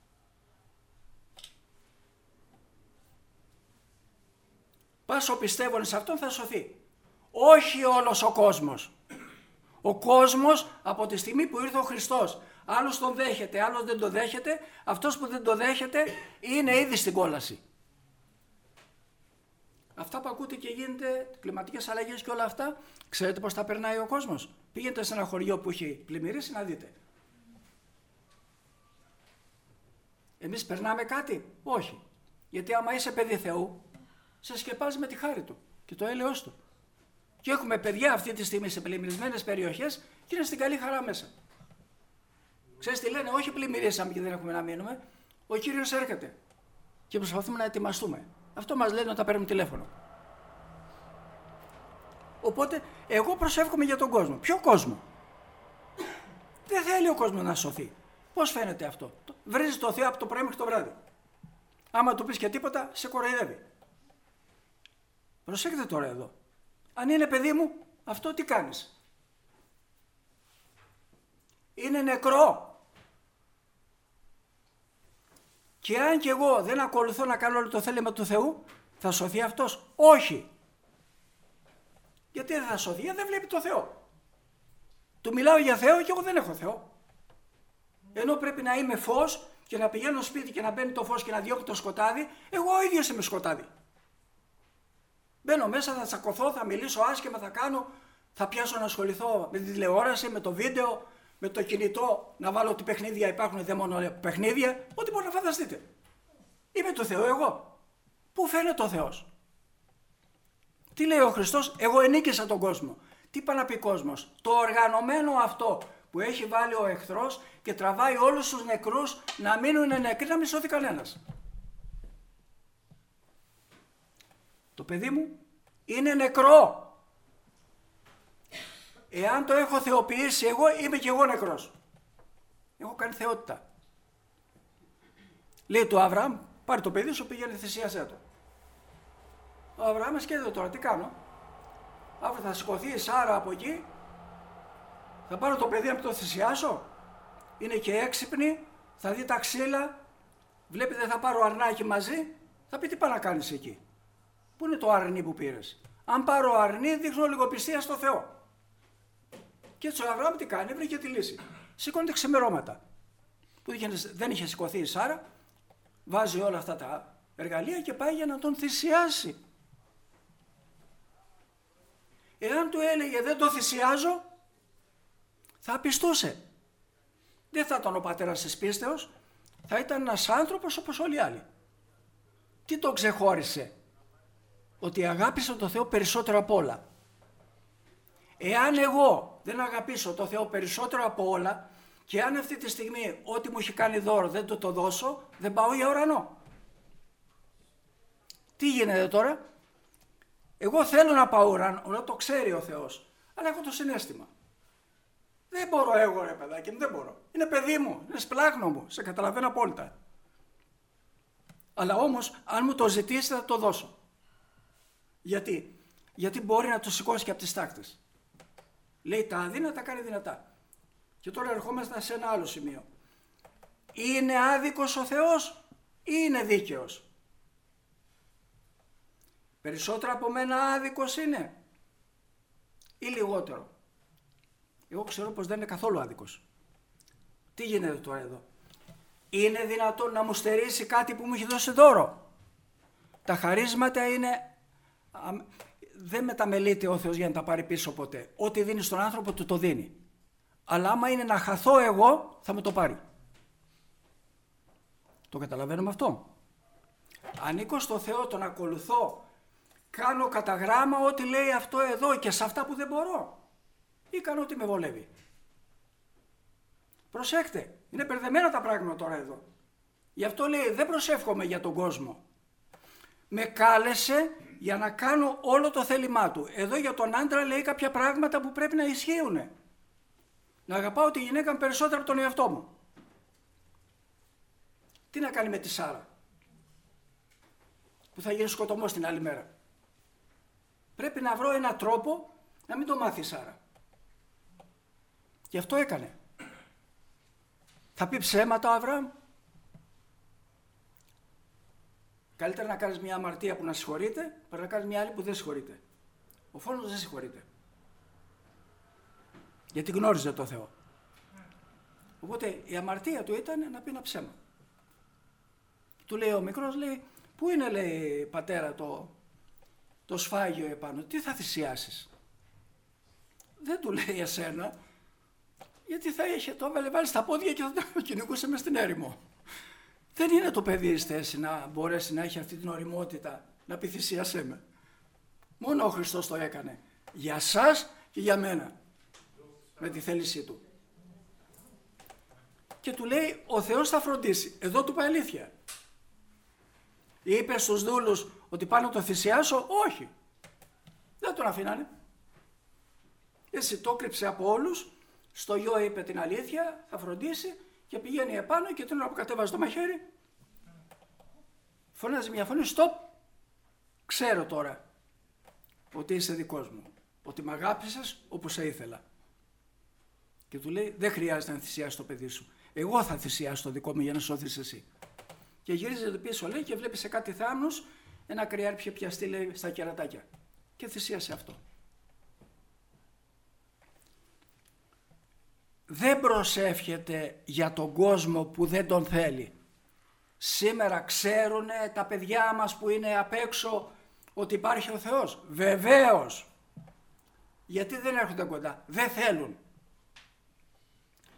Πάσο πιστεύουν σε αυτόν θα σωθεί. Όχι όλος ο κόσμος. Ο κόσμος από τη στιγμή που ήρθε ο Χριστός, άλλος τον δέχεται, άλλος δεν το δέχεται, αυτός που δεν το δέχεται είναι ήδη στην κόλαση. Αυτά που ακούτε και γίνεται, κλιματικές αλλαγές και όλα αυτά, ξέρετε πώς τα περνάει ο κόσμος? Πήγαινε σε ένα χωριό που έχει πλημμυρίσει να δείτε. Εμείς περνάμε κάτι? Όχι. Γιατί άμα είσαι παιδί Θεού, σε σκεπάζει με τη χάρη του και το έλεος του. Και έχουμε παιδιά αυτή τη στιγμή σε πλημμυρισμένες περιοχές και είναι στην καλή χαρά μέσα. Ξέρεις τι λένε? Όχι πλημμυρίσαμε και δεν έχουμε να μείνουμε. Ο Κύριος έρχεται και προσπαθούμε να ετοιμαστούμε. Αυτό μας λένε όταν παίρνουμε τηλέφωνο. Οπότε εγώ προσεύχομαι για τον κόσμο. Ποιο κόσμο? Δεν θέλει ο κόσμος να σωθεί. Πώς φαίνεται αυτό? Βρίζει το Θεό από το πρωί μέχρι το βράδυ. Άμα του πεις και τίποτα, σε κοροϊδεύει. Προσέξτε τώρα εδώ. Αν είναι παιδί μου, αυτό τι κάνεις? Είναι νεκρό. Και αν και εγώ δεν ακολουθώ να κάνω όλο το θέλημα του Θεού, θα σωθεί αυτός? Όχι. Γιατί δεν θα σωθεί? Δεν βλέπει το Θεό. Του μιλάω για Θεό και εγώ δεν έχω Θεό. Ενώ πρέπει να είμαι φως και να πηγαίνω σπίτι και να μπαίνει το φως και να διώχνει το σκοτάδι, εγώ ο ίδιος είμαι σκοτάδι. Μπαίνω μέσα, θα τσακωθώ, θα μιλήσω άσχημα, θα πιάσω να ασχοληθώ με τη τηλεόραση, με το βίντεο, με το κινητό να βάλω ότι παιχνίδια υπάρχουν, δεν μόνο παιχνίδια, ό,τι μπορεί να φανταστείτε. Είμαι του Θεού εγώ. Πού φαίνεται ο Θεός? Τι λέει ο Χριστός? Εγώ ενίκησα τον κόσμο. Τι πάει να πει κόσμος? Το οργανωμένο αυτό που έχει βάλει ο εχθρός και τραβάει όλους τους νεκρούς να μείνουν νεκροί, να μην σώθει κανένας. Το παιδί μου είναι νεκρό. Εάν το έχω θεοποιήσει εγώ, είμαι και εγώ νεκρός. Έχω κάνει θεότητα. Λέει του Αβραάμ, πάρε το παιδί σου, πήγαινε θυσίασέ το. Ο Αβραάμ σκέφτεται τώρα, τι κάνω? Αύριο θα σηκωθεί η Σάρα από εκεί, θα πάρω το παιδί να το θυσιάσω. Είναι και έξυπνη, θα δει τα ξύλα, βλέπει δεν θα πάρω αρνάκι μαζί, θα πει τι πάει να κάνεις εκεί? Πού είναι το αρνί που πήρες? Αν πάρω αρνί, δείχνω λιγοπιστία στο Θεό. Και έτσι ο Αβραάμ τι κάνει? Βρήκε τη λύση. Σηκώνεται ξημερώματα. Που δεν είχε σηκωθεί η Σάρα, βάζει όλα αυτά τα εργαλεία και πάει για να τον θυσιάσει. Εάν του έλεγε δεν το θυσιάζω, θα απιστούσε. Δεν θα ήταν ο πατέρας της πίστεως, θα ήταν ένας άνθρωπος όπως όλοι οι άλλοι. Τι τον ξεχώρισε? Ότι αγάπησε τον Θεό περισσότερο από όλα. Εάν εγώ δεν αγαπήσω τον Θεό περισσότερο από όλα και αν αυτή τη στιγμή ό,τι μου έχει κάνει δώρο δεν το δώσω, δεν πάω για ουρανό. Τι γίνεται τώρα? Εγώ θέλω να πάω ουρανό, το ξέρει ο Θεός, αλλά έχω το συναίσθημα. Δεν μπορώ εγώ ρε παιδάκι μου, δεν μπορώ. Είναι παιδί μου, είναι σπλάχνο μου, σε καταλαβαίνω απόλυτα. Αλλά όμως αν μου το ζητήσει θα το δώσω. Γιατί? Γιατί μπορεί να το σηκώσει και από τις τάκτες. Λέει τα αδύνατα κάνει δυνατά. Και τώρα ερχόμαστε σε ένα άλλο σημείο. Είναι άδικος ο Θεός ή είναι δίκαιος? Περισσότερο από μένα άδικος είναι ή λιγότερο? Εγώ ξέρω πως δεν είναι καθόλου άδικος. Τι γίνεται τώρα εδώ? Είναι δυνατόν να μου στερήσει κάτι που μου έχει δώσει δώρο? Τα χαρίσματα είναι... Δεν μεταμελείται ο Θεός για να τα πάρει πίσω ποτέ. Ό,τι δίνει στον άνθρωπο του το δίνει. Αλλά άμα είναι να χαθώ εγώ, θα μου το πάρει. Το καταλαβαίνουμε αυτό? Ανήκω στο Θεό, τον ακολουθώ. Κάνω κατά γράμμα ό,τι λέει αυτό εδώ και σε αυτά που δεν μπορώ. Ή κάνω ό,τι με βολεύει. Προσέχτε, είναι μπερδεμένα τα πράγματα τώρα εδώ. Γι' αυτό λέει δεν προσεύχομαι για τον κόσμο. Με κάλεσε για να κάνω όλο το θέλημά του. Εδώ για τον άντρα λέει κάποια πράγματα που πρέπει να ισχύουν. Να αγαπάω τη γυναίκα μου περισσότερο από τον εαυτό μου. Τι να κάνει με τη Σάρα που θα γίνει σκοτωμός την άλλη μέρα? Πρέπει να βρω έναν τρόπο να μην το μάθει η Σάρα. Γι' αυτό έκανε. Θα πει ψέματα ο Αβραάμ? Καλύτερα να κάνεις μια αμαρτία που να συγχωρείται, παρά να κάνεις μια άλλη που δεν συγχωρείται. Ο φόνος δεν συγχωρείται. Γιατί γνώριζε το Θεό. Οπότε η αμαρτία του ήταν να πει ένα ψέμα. Του λέει ο μικρός, λέει, πού είναι, λέει, πατέρα, το σφάγιο επάνω, τι θα θυσιάσεις? Δεν του λέει εσένα, γιατί θα είχε, το βάλει στα πόδια και θα το κυνηγούσε μες στην έρημο. Δεν είναι το παιδί στη θέση να μπορέσει να έχει αυτή την ωριμότητα να πει θυσίασέ με. Μόνο ο Χριστός το έκανε. Για σας και για μένα. Με τη θέλησή του. Και του λέει ο Θεός θα φροντίσει. Εδώ του πάει αλήθεια. Είπε στους δούλους ότι πάνω το θυσιάσω? Όχι. Δεν τον αφήνανε. Έτσι το κρύψε από όλους. Στο γιο είπε την αλήθεια, θα φροντίσει και πηγαίνει επάνω και την ώρα που κατέβαζε το μαχαίρι φωνάζει μια φωνή, στοπ, ξέρω τώρα ότι είσαι δικός μου, ότι με αγάπησες όπου σε ήθελα. Και του λέει δεν χρειάζεται να θυσιάσεις το παιδί σου, εγώ θα θυσιάσω το δικό μου για να σώθεις εσύ. Και γυρίζεται πίσω, λέει, και βλέπει σε κάτι θάμνους ένα κρυάρι είχε πιαστεί, λέει, στα κερατάκια και θυσίασε αυτό. Δεν προσεύχεται για τον κόσμο που δεν τον θέλει. Σήμερα ξέρουν τα παιδιά μας που είναι απ' έξω ότι υπάρχει ο Θεός? Βεβαίως. Γιατί δεν έρχονται κοντά? Δεν θέλουν.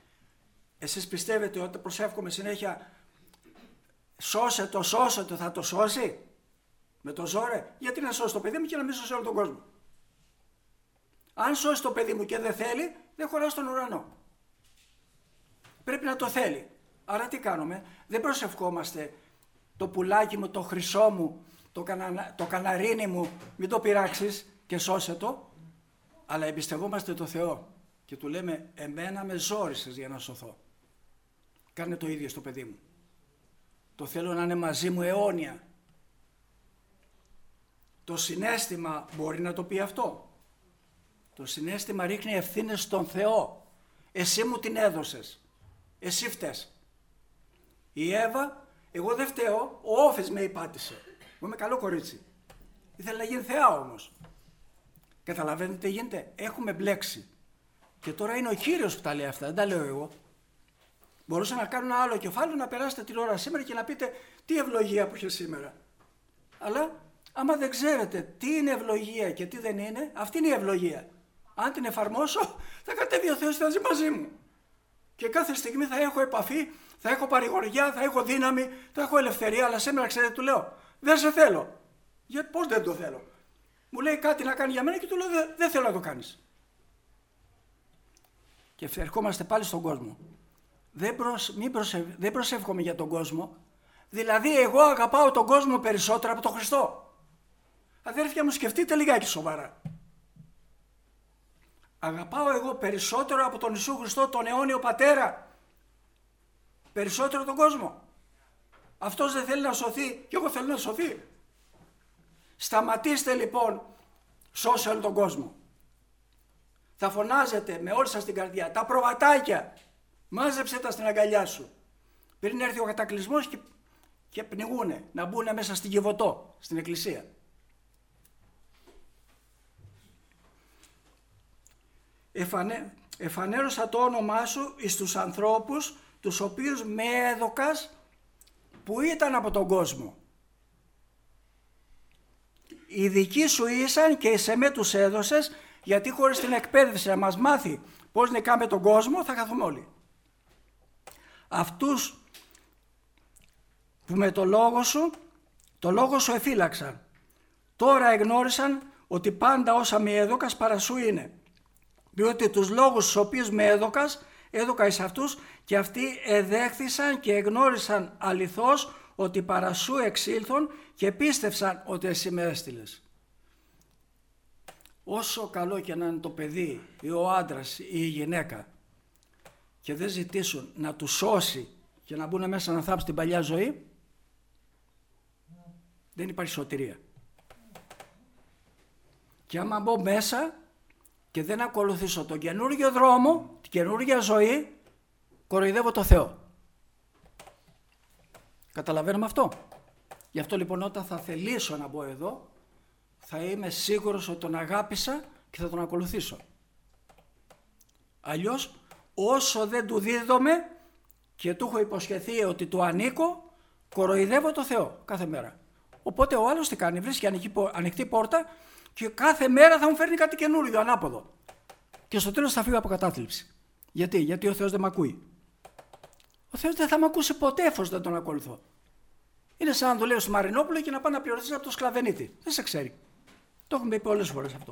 Εσείς πιστεύετε ότι προσεύχομαι συνέχεια σώσε το, θα το σώσει με το ζόρε? Γιατί να σώσει το παιδί μου και να μην σώσει όλο τον κόσμο? Αν σώσει το παιδί μου και δεν θέλει, δεν χωρά στον ουρανό. Πρέπει να το θέλει. Άρα τι κάνουμε? Δεν προσευχόμαστε το πουλάκι μου, το χρυσό μου, το καναρίνι μου, μην το πειράξεις και σώσε το, αλλά εμπιστευόμαστε το Θεό και του λέμε εμένα με ζόρισες για να σωθώ. Κάνε το ίδιο στο παιδί μου. Το θέλω να είναι μαζί μου αιώνια. Το συναίσθημα μπορεί να το πει αυτό. Το συναίσθημα ρίχνει ευθύνες στον Θεό. Εσύ μου την έδωσες. Εσύ φταίς. Η Εύα, εγώ δεν φταίω, ο Όφης με υπάτησε. Εγώ είμαι καλό κορίτσι. Ήθελε να γίνει θεά όμως. Καταλαβαίνετε τι γίνεται? Έχουμε μπλέξει. Και τώρα είναι ο Κύριος που τα λέει αυτά, δεν τα λέω εγώ. Μπορούσα να κάνω ένα άλλο κεφάλαιο, να περάσετε την ώρα σήμερα και να πείτε τι ευλογία που είχε σήμερα. Αλλά άμα δεν ξέρετε τι είναι ευλογία και τι δεν είναι, αυτή είναι η ευλογία. Αν την εφαρμόσω, θα κατέβει ο Θεός και θα ζει μαζί μου. Και κάθε στιγμή θα έχω επαφή, θα έχω παρηγοριά, θα έχω δύναμη, θα έχω ελευθερία. Αλλά σήμερα, ξέρετε, του λέω, δεν σε θέλω. Γιατί πώς δεν το θέλω? Μου λέει κάτι να κάνει για μένα και του λέω, δεν θέλω να το κάνεις. Και ερχόμαστε πάλι στον κόσμο. Δεν προσεύχομαι για τον κόσμο. Δηλαδή, εγώ αγαπάω τον κόσμο περισσότερο από τον Χριστό. Αδέρφια μου, σκεφτείτε λιγάκι σοβαρά. Αγαπάω εγώ περισσότερο από τον Ιησού Χριστό, τον αιώνιο Πατέρα, περισσότερο τον κόσμο? Αυτός δεν θέλει να σωθεί και εγώ θέλω να σωθεί? Σταματήστε λοιπόν, σώσε όλο τον κόσμο. Θα φωνάζετε με όλη σας την καρδιά, τα προβατάκια, μάζεψε τα στην αγκαλιά σου. Πριν έρθει ο κατακλυσμός και πνιγούνε, να μπουν μέσα στην Κιβωτό, στην εκκλησία. Εφανέρωσα το όνομά σου εις τους ανθρώπους, τους οποίους με έδωκας, που ήταν από τον κόσμο. Οι δικοί σου ήσαν και εις εμέ τους έδωσες, γιατί χωρίς την εκπαίδευση να μας μάθει πώς νικάμε τον κόσμο, θα χαθούμε όλοι. Αυτούς που με το λόγο σου εφύλαξαν, τώρα εγνώρισαν ότι πάντα όσα με έδωκας παρά σου είναι. Διότι τους λόγους τους οποίους με έδωκα εις αυτούς, και αυτοί εδέχθησαν και εγνώρισαν αληθώς ότι παρά σου εξήλθον και πίστευσαν ότι εσύ με έστειλες. Όσο καλό και να είναι το παιδί ή ο άντρας ή η γυναίκα και δεν ζητήσουν να του σώσει και να μπουν μέσα να θάψουν την παλιά ζωή, δεν υπάρχει σωτηρία. Και άμα μπω μέσα και δεν ακολουθήσω τον καινούργιο δρόμο, την καινούργια ζωή, κοροϊδεύω το Θεό. Καταλαβαίνουμε αυτό? Γι' αυτό λοιπόν όταν θα θελήσω να μπω εδώ, θα είμαι σίγουρος ότι τον αγάπησα και θα τον ακολουθήσω. Αλλιώς όσο δεν του δίδομαι και του έχω υποσχεθεί ότι του ανήκω, κοροϊδεύω το Θεό κάθε μέρα. Οπότε ο άλλος τι κάνει? Βρίσκει ανοιχτή πόρτα και κάθε μέρα θα μου φέρνει κάτι καινούριο, ανάποδο. Και στο τέλος θα φύγω από κατάθλιψη. Γιατί ο Θεός δεν με ακούει. Ο Θεός δεν θα με ακούσει ποτέ εφόσον δεν τον ακολουθώ. Είναι σαν να δουλεύει στο Μαρινόπουλο και να πάει να πληρωθείς από το σκλαβενίτη. Δεν σε ξέρει. Το έχουμε πει πολλές φορές αυτό.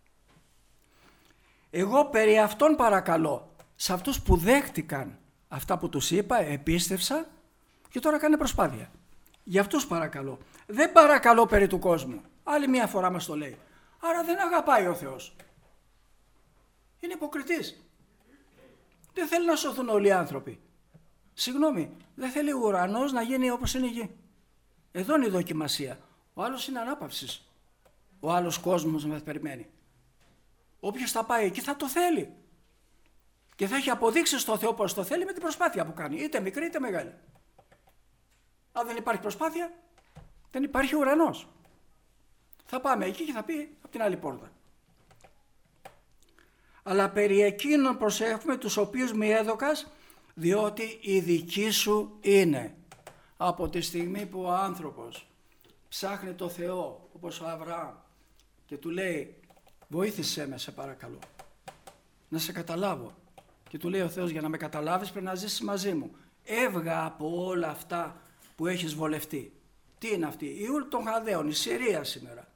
Εγώ περί αυτών παρακαλώ, σε αυτούς που δέχτηκαν αυτά που τους είπα, επίστευσα και τώρα κάνε προσπάθεια. Για αυτούς παρακαλώ. Δεν παρακαλώ περί του κόσμου. Άλλη μια φορά μας το λέει. Άρα δεν αγαπάει ο Θεός. Είναι υποκριτής. Δεν θέλει να σωθούν όλοι οι άνθρωποι. Συγγνώμη, δεν θέλει ο ουρανός να γίνει όπως είναι η γη. Εδώ είναι η δοκιμασία. Ο άλλος είναι ανάπαυσης. Ο άλλος κόσμος μας περιμένει. Όποιος θα πάει εκεί θα το θέλει. Και θα έχει αποδείξει στο Θεό πως το θέλει με την προσπάθεια που κάνει. Είτε μικρή είτε μεγάλη. Αν δεν υπάρχει προσπάθεια, δεν υπάρχει ουρανός. Θα πάμε εκεί και θα πει από την άλλη πόρτα. Αλλά περί εκείνων προσέχουμε τους οποίους μη έδωκας, διότι η δική σου είναι. Από τη στιγμή που ο άνθρωπος ψάχνει το Θεό, όπως ο Αβραάμ, και του λέει βοήθησέ με σε παρακαλώ, να σε καταλάβω, Και του λέει ο Θεός, για να με καταλάβεις πρέπει να ζήσεις μαζί μου. Έβγα από όλα αυτά που έχεις βολευτεί. Τι είναι αυτή? Η Ουρ των Χαλδαίων, η Συρία σήμερα.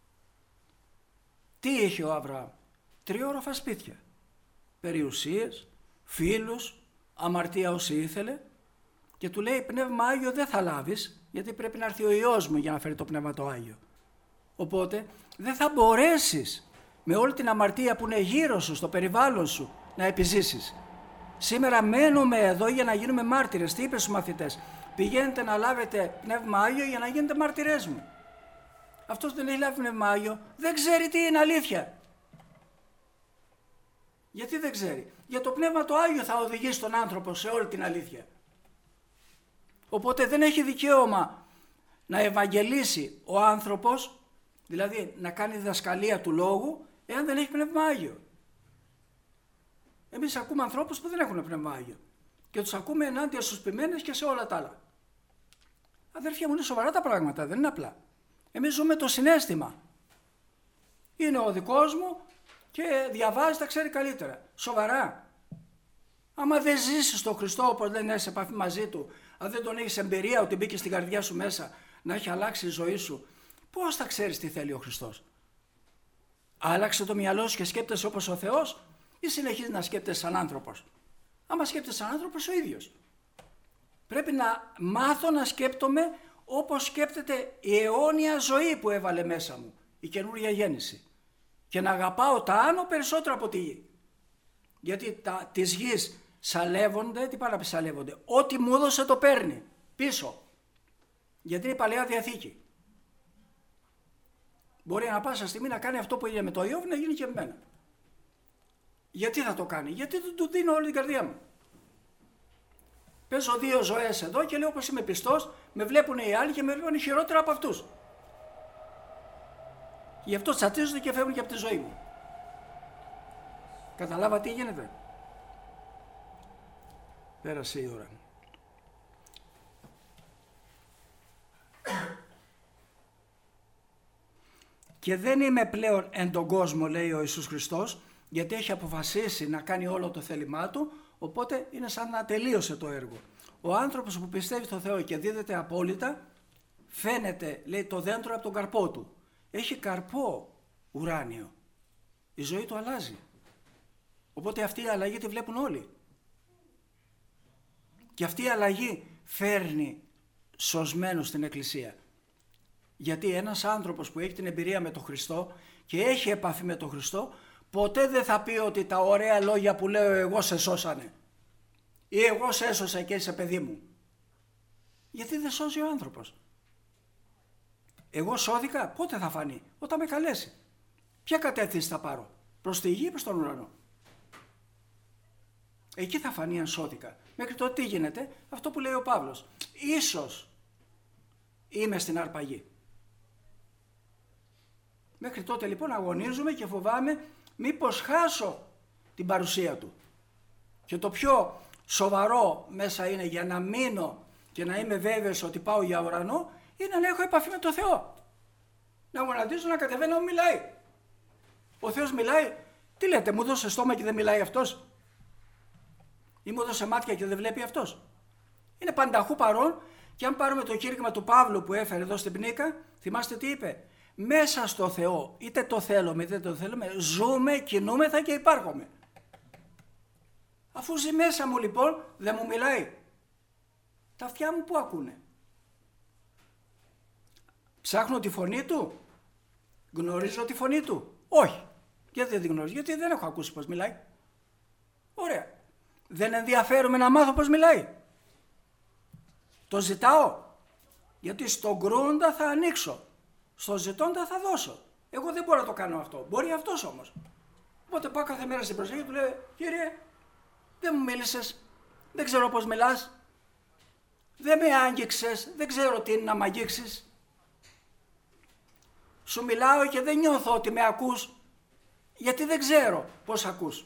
Τι είχε ο Αβραάμ? 3 όροφα σπίτια. Περιουσίες, φίλους, αμαρτία όσοι ήθελε. Και του λέει, Πνεύμα Άγιο δεν θα λάβεις, γιατί πρέπει να έρθει ο Υιός μου για να φέρει το Πνεύμα το Άγιο. Οπότε δεν θα μπορέσεις με όλη την αμαρτία που είναι γύρω σου, στο περιβάλλον σου, να επιζήσεις. Σήμερα μένουμε εδώ για να γίνουμε μάρτυρες. Τι είπε στους μαθητές? Πηγαίνετε να λάβετε Πνεύμα Άγιο για να γίνετε μάρτυρές μου. Αυτός δεν έχει λάβει Πνεύμα Άγιο, δεν ξέρει τι είναι αλήθεια. Γιατί δεν ξέρει? Για το Πνεύμα το Άγιο θα οδηγήσει τον άνθρωπο σε όλη την αλήθεια. Οπότε δεν έχει δικαίωμα να ευαγγελίσει ο άνθρωπος, δηλαδή να κάνει διδασκαλία του λόγου, εάν δεν έχει Πνεύμα Άγιο. Εμείς ακούμε ανθρώπους που δεν έχουν Πνεύμα Άγιο και τους ακούμε ενάντια στους ποιμένες και σε όλα τα άλλα. Αδέρφια μου, είναι σοβαρά τα πράγματα, δεν είναι απλά. Εμείς ζούμε το συναίσθημα. Είναι ο δικός μου και διαβάζει, τα ξέρει καλύτερα. Σοβαρά. Άμα δεν ζήσεις τον Χριστό, όπως λένε, σε επαφή μαζί Του, αν δεν τον έχεις εμπειρία ότι μπήκε στην καρδιά σου μέσα να έχει αλλάξει η ζωή σου, πώς θα ξέρεις τι θέλει ο Χριστός? Άλλαξε το μυαλό σου και σκέπτεσαι όπως ο Θεός, ή συνεχίζεις να σκέπτεσαι σαν άνθρωπος? Άμα σκέπτεσαι σαν άνθρωπος, ο ίδιος. Πρέπει να μάθω να σκέπτομαι όπως σκέπτεται η αιώνια ζωή που έβαλε μέσα μου, η καινούργια γέννηση. Και να αγαπάω τα άνω περισσότερο από τη γη. Γιατί της γης σαλεύονται, τι πάνε να πει σαλεύονται? Ό,τι μου έδωσε το παίρνει πίσω. Γιατί είναι η Παλαιά Διαθήκη. Μπορεί να πάσα στιγμή να κάνει αυτό που έγινε με το Ιώβ, να γίνει και με μένα. Γιατί θα το κάνει? Γιατί δεν του δίνω όλη την καρδιά μου. Παίζω 2 ζωές εδώ και λέω πως είμαι πιστός, με βλέπουν οι άλλοι και με βλέπουν χειρότερα από αυτούς. Γι' αυτό τσατίζονται και φεύγουν και από τη ζωή μου. Καταλάβα τι γίνεται? Πέρασε η ώρα. Και δεν είμαι πλέον εν τον κόσμο, λέει ο Ιησούς Χριστός, γιατί έχει αποφασίσει να κάνει όλο το θέλημά Του, οπότε είναι σαν να τελείωσε το έργο. Ο άνθρωπος που πιστεύει στο Θεό και δίδεται απόλυτα, φαίνεται, λέει, το δέντρο από τον καρπό του. Έχει καρπό ουράνιο. Η ζωή του αλλάζει. Οπότε αυτή η αλλαγή τη βλέπουν όλοι. Και αυτή η αλλαγή φέρνει σωσμένους στην Εκκλησία. Γιατί ένας άνθρωπος που έχει την εμπειρία με τον Χριστό και έχει επαφή με τον Χριστό, ποτέ δεν θα πει ότι τα ωραία λόγια που λέω εγώ σε σώσανε ή εγώ σε έσωσα και είσαι παιδί μου. Γιατί δεν σώζει ο άνθρωπος. Εγώ σώθηκα, πότε θα φανεί? Όταν με καλέσει. Ποια κατεύθυνση θα πάρω? Προς τη γη ή προς τον ουρανό? Εκεί θα φανεί αν σώθηκα. Μέχρι τότε τι γίνεται? Αυτό που λέει ο Παύλος. Ίσως είμαι στην αρπαγή. Μέχρι τότε λοιπόν αγωνίζομαι και φοβάμαι μήπως χάσω την παρουσία Του. Και το πιο σοβαρό μέσα είναι, για να μείνω και να είμαι βέβαιος ότι πάω για ουρανό, είναι να έχω επαφή με τον Θεό. Να γονατίζω, να κατεβαίνω, να μιλάει. Ο Θεός μιλάει. Τι λέτε, μου δώσε στόμα και δεν μιλάει Αυτός? Ή μου δώσε μάτια και δεν βλέπει Αυτός? Είναι πανταχού παρόν. Και αν πάρουμε το κήρυγμα του Παύλου που έφερε εδώ στην Πνίκα, θυμάστε τι είπε? Μέσα στο Θεό, είτε το θέλουμε είτε το θέλουμε, ζούμε, κινούμεθα και υπάρχουμε. Αφού ζει μέσα μου λοιπόν, δεν μου μιλάει? Τα αυτιά μου που ακούνε? Ψάχνω τη φωνή Του? Γνωρίζω τη φωνή Του? Όχι. Γιατί δεν την γνωρίζω? Γιατί δεν έχω ακούσει πως μιλάει. Ωραία. Δεν ενδιαφέρομαι να μάθω πως μιλάει? Το ζητάω? Γιατί στον κρούντα θα ανοίξω, στο ζητώντα θα δώσω. Εγώ δεν μπορώ να το κάνω αυτό. Μπορεί Αυτός όμως. Οπότε πάω κάθε μέρα στην προσευχή, του λέω: Κύριε, δεν μου μίλησες, δεν ξέρω πώς μιλάς, δεν με άγγιξες, δεν ξέρω τι είναι να μ' αγγίξεις. Σου μιλάω και δεν νιώθω ότι με ακούς, γιατί δεν ξέρω πώς ακούς.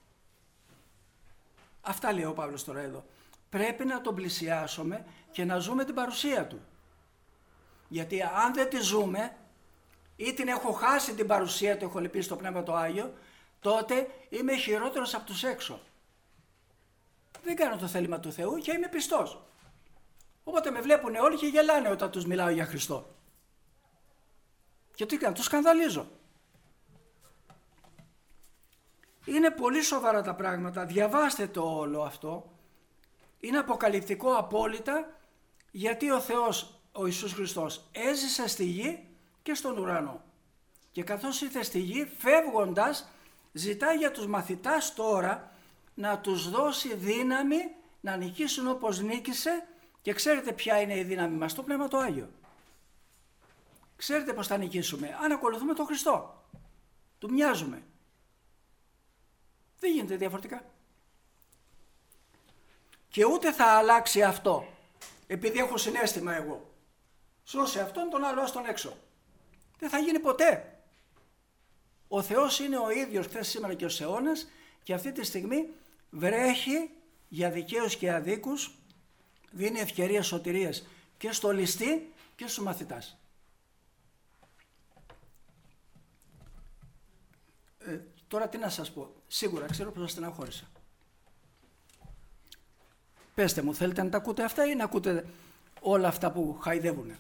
Αυτά λέει ο Παύλος τώρα εδώ. Πρέπει να τον πλησιάσουμε και να ζούμε την παρουσία Του. Γιατί αν δεν τη ζούμε ή την έχω χάσει την παρουσία Του, έχω λυπήσει το Πνεύμα το Άγιο, τότε είμαι χειρότερος από τους έξω. δεν κάνω το θέλημα του Θεού και είμαι πιστός. Οπότε με βλέπουν όλοι και γελάνε όταν τους μιλάω για Χριστό. Και τι κάνω, τους σκανδαλίζω. Είναι πολύ σοβαρά τα πράγματα, διαβάστε το όλο αυτό. Είναι αποκαλυπτικό απόλυτα, γιατί ο Θεός, ο Ιησούς Χριστός, έζησε στη γη και στον ουρανό. Και καθώς ήρθε στη γη, φεύγοντας, ζητάει για τους μαθητάς τώρα να τους δώσει δύναμη να νικήσουν όπως νίκησε. Και ξέρετε ποια είναι η δύναμη μας? Το Πνεύμα το Άγιο. Ξέρετε πώς θα νικήσουμε? Αν ακολουθούμε τον Χριστό. Του μοιάζουμε. Δεν γίνεται διαφορετικά. Και ούτε θα αλλάξει αυτό επειδή έχω συναίσθημα εγώ. Σώσε αυτόν, τον άλλο στον έξω. Δεν θα γίνει ποτέ. Ο Θεός είναι ο ίδιος χθες, σήμερα και ως αιώνας, και αυτή τη στιγμή βρέχει για δικαίους και αδίκους, δίνει ευκαιρία σωτηρίας και στο ληστή και στους μαθητάς. Τώρα τι να σας πω, σίγουρα ξέρω πως σας στεναχώρησα. Πέστε μου, θέλετε να τα ακούτε αυτά ή να ακούτε όλα αυτά που χαϊδεύουνε?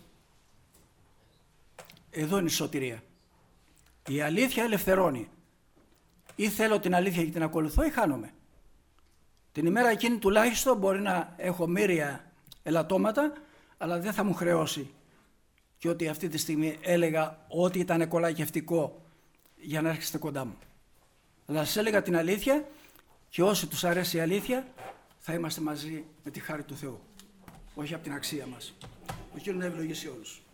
Εδώ είναι η σωτηρία. Η αλήθεια ελευθερώνει. Ή θέλω την αλήθεια και την ακολουθώ ή χάνομαι. Την ημέρα εκείνη τουλάχιστον μπορεί να έχω μοίρια ελαττώματα, αλλά δεν θα μου χρεώσει και ότι αυτή τη στιγμή έλεγα ότι ήταν κολακευτικό για να έρχεστε κοντά μου. Αλλά σας έλεγα την αλήθεια και όσοι τους αρέσει η αλήθεια θα είμαστε μαζί με τη χάρη του Θεού. Όχι από την αξία μας. Ο Κύριος να ευλογήσει όλους.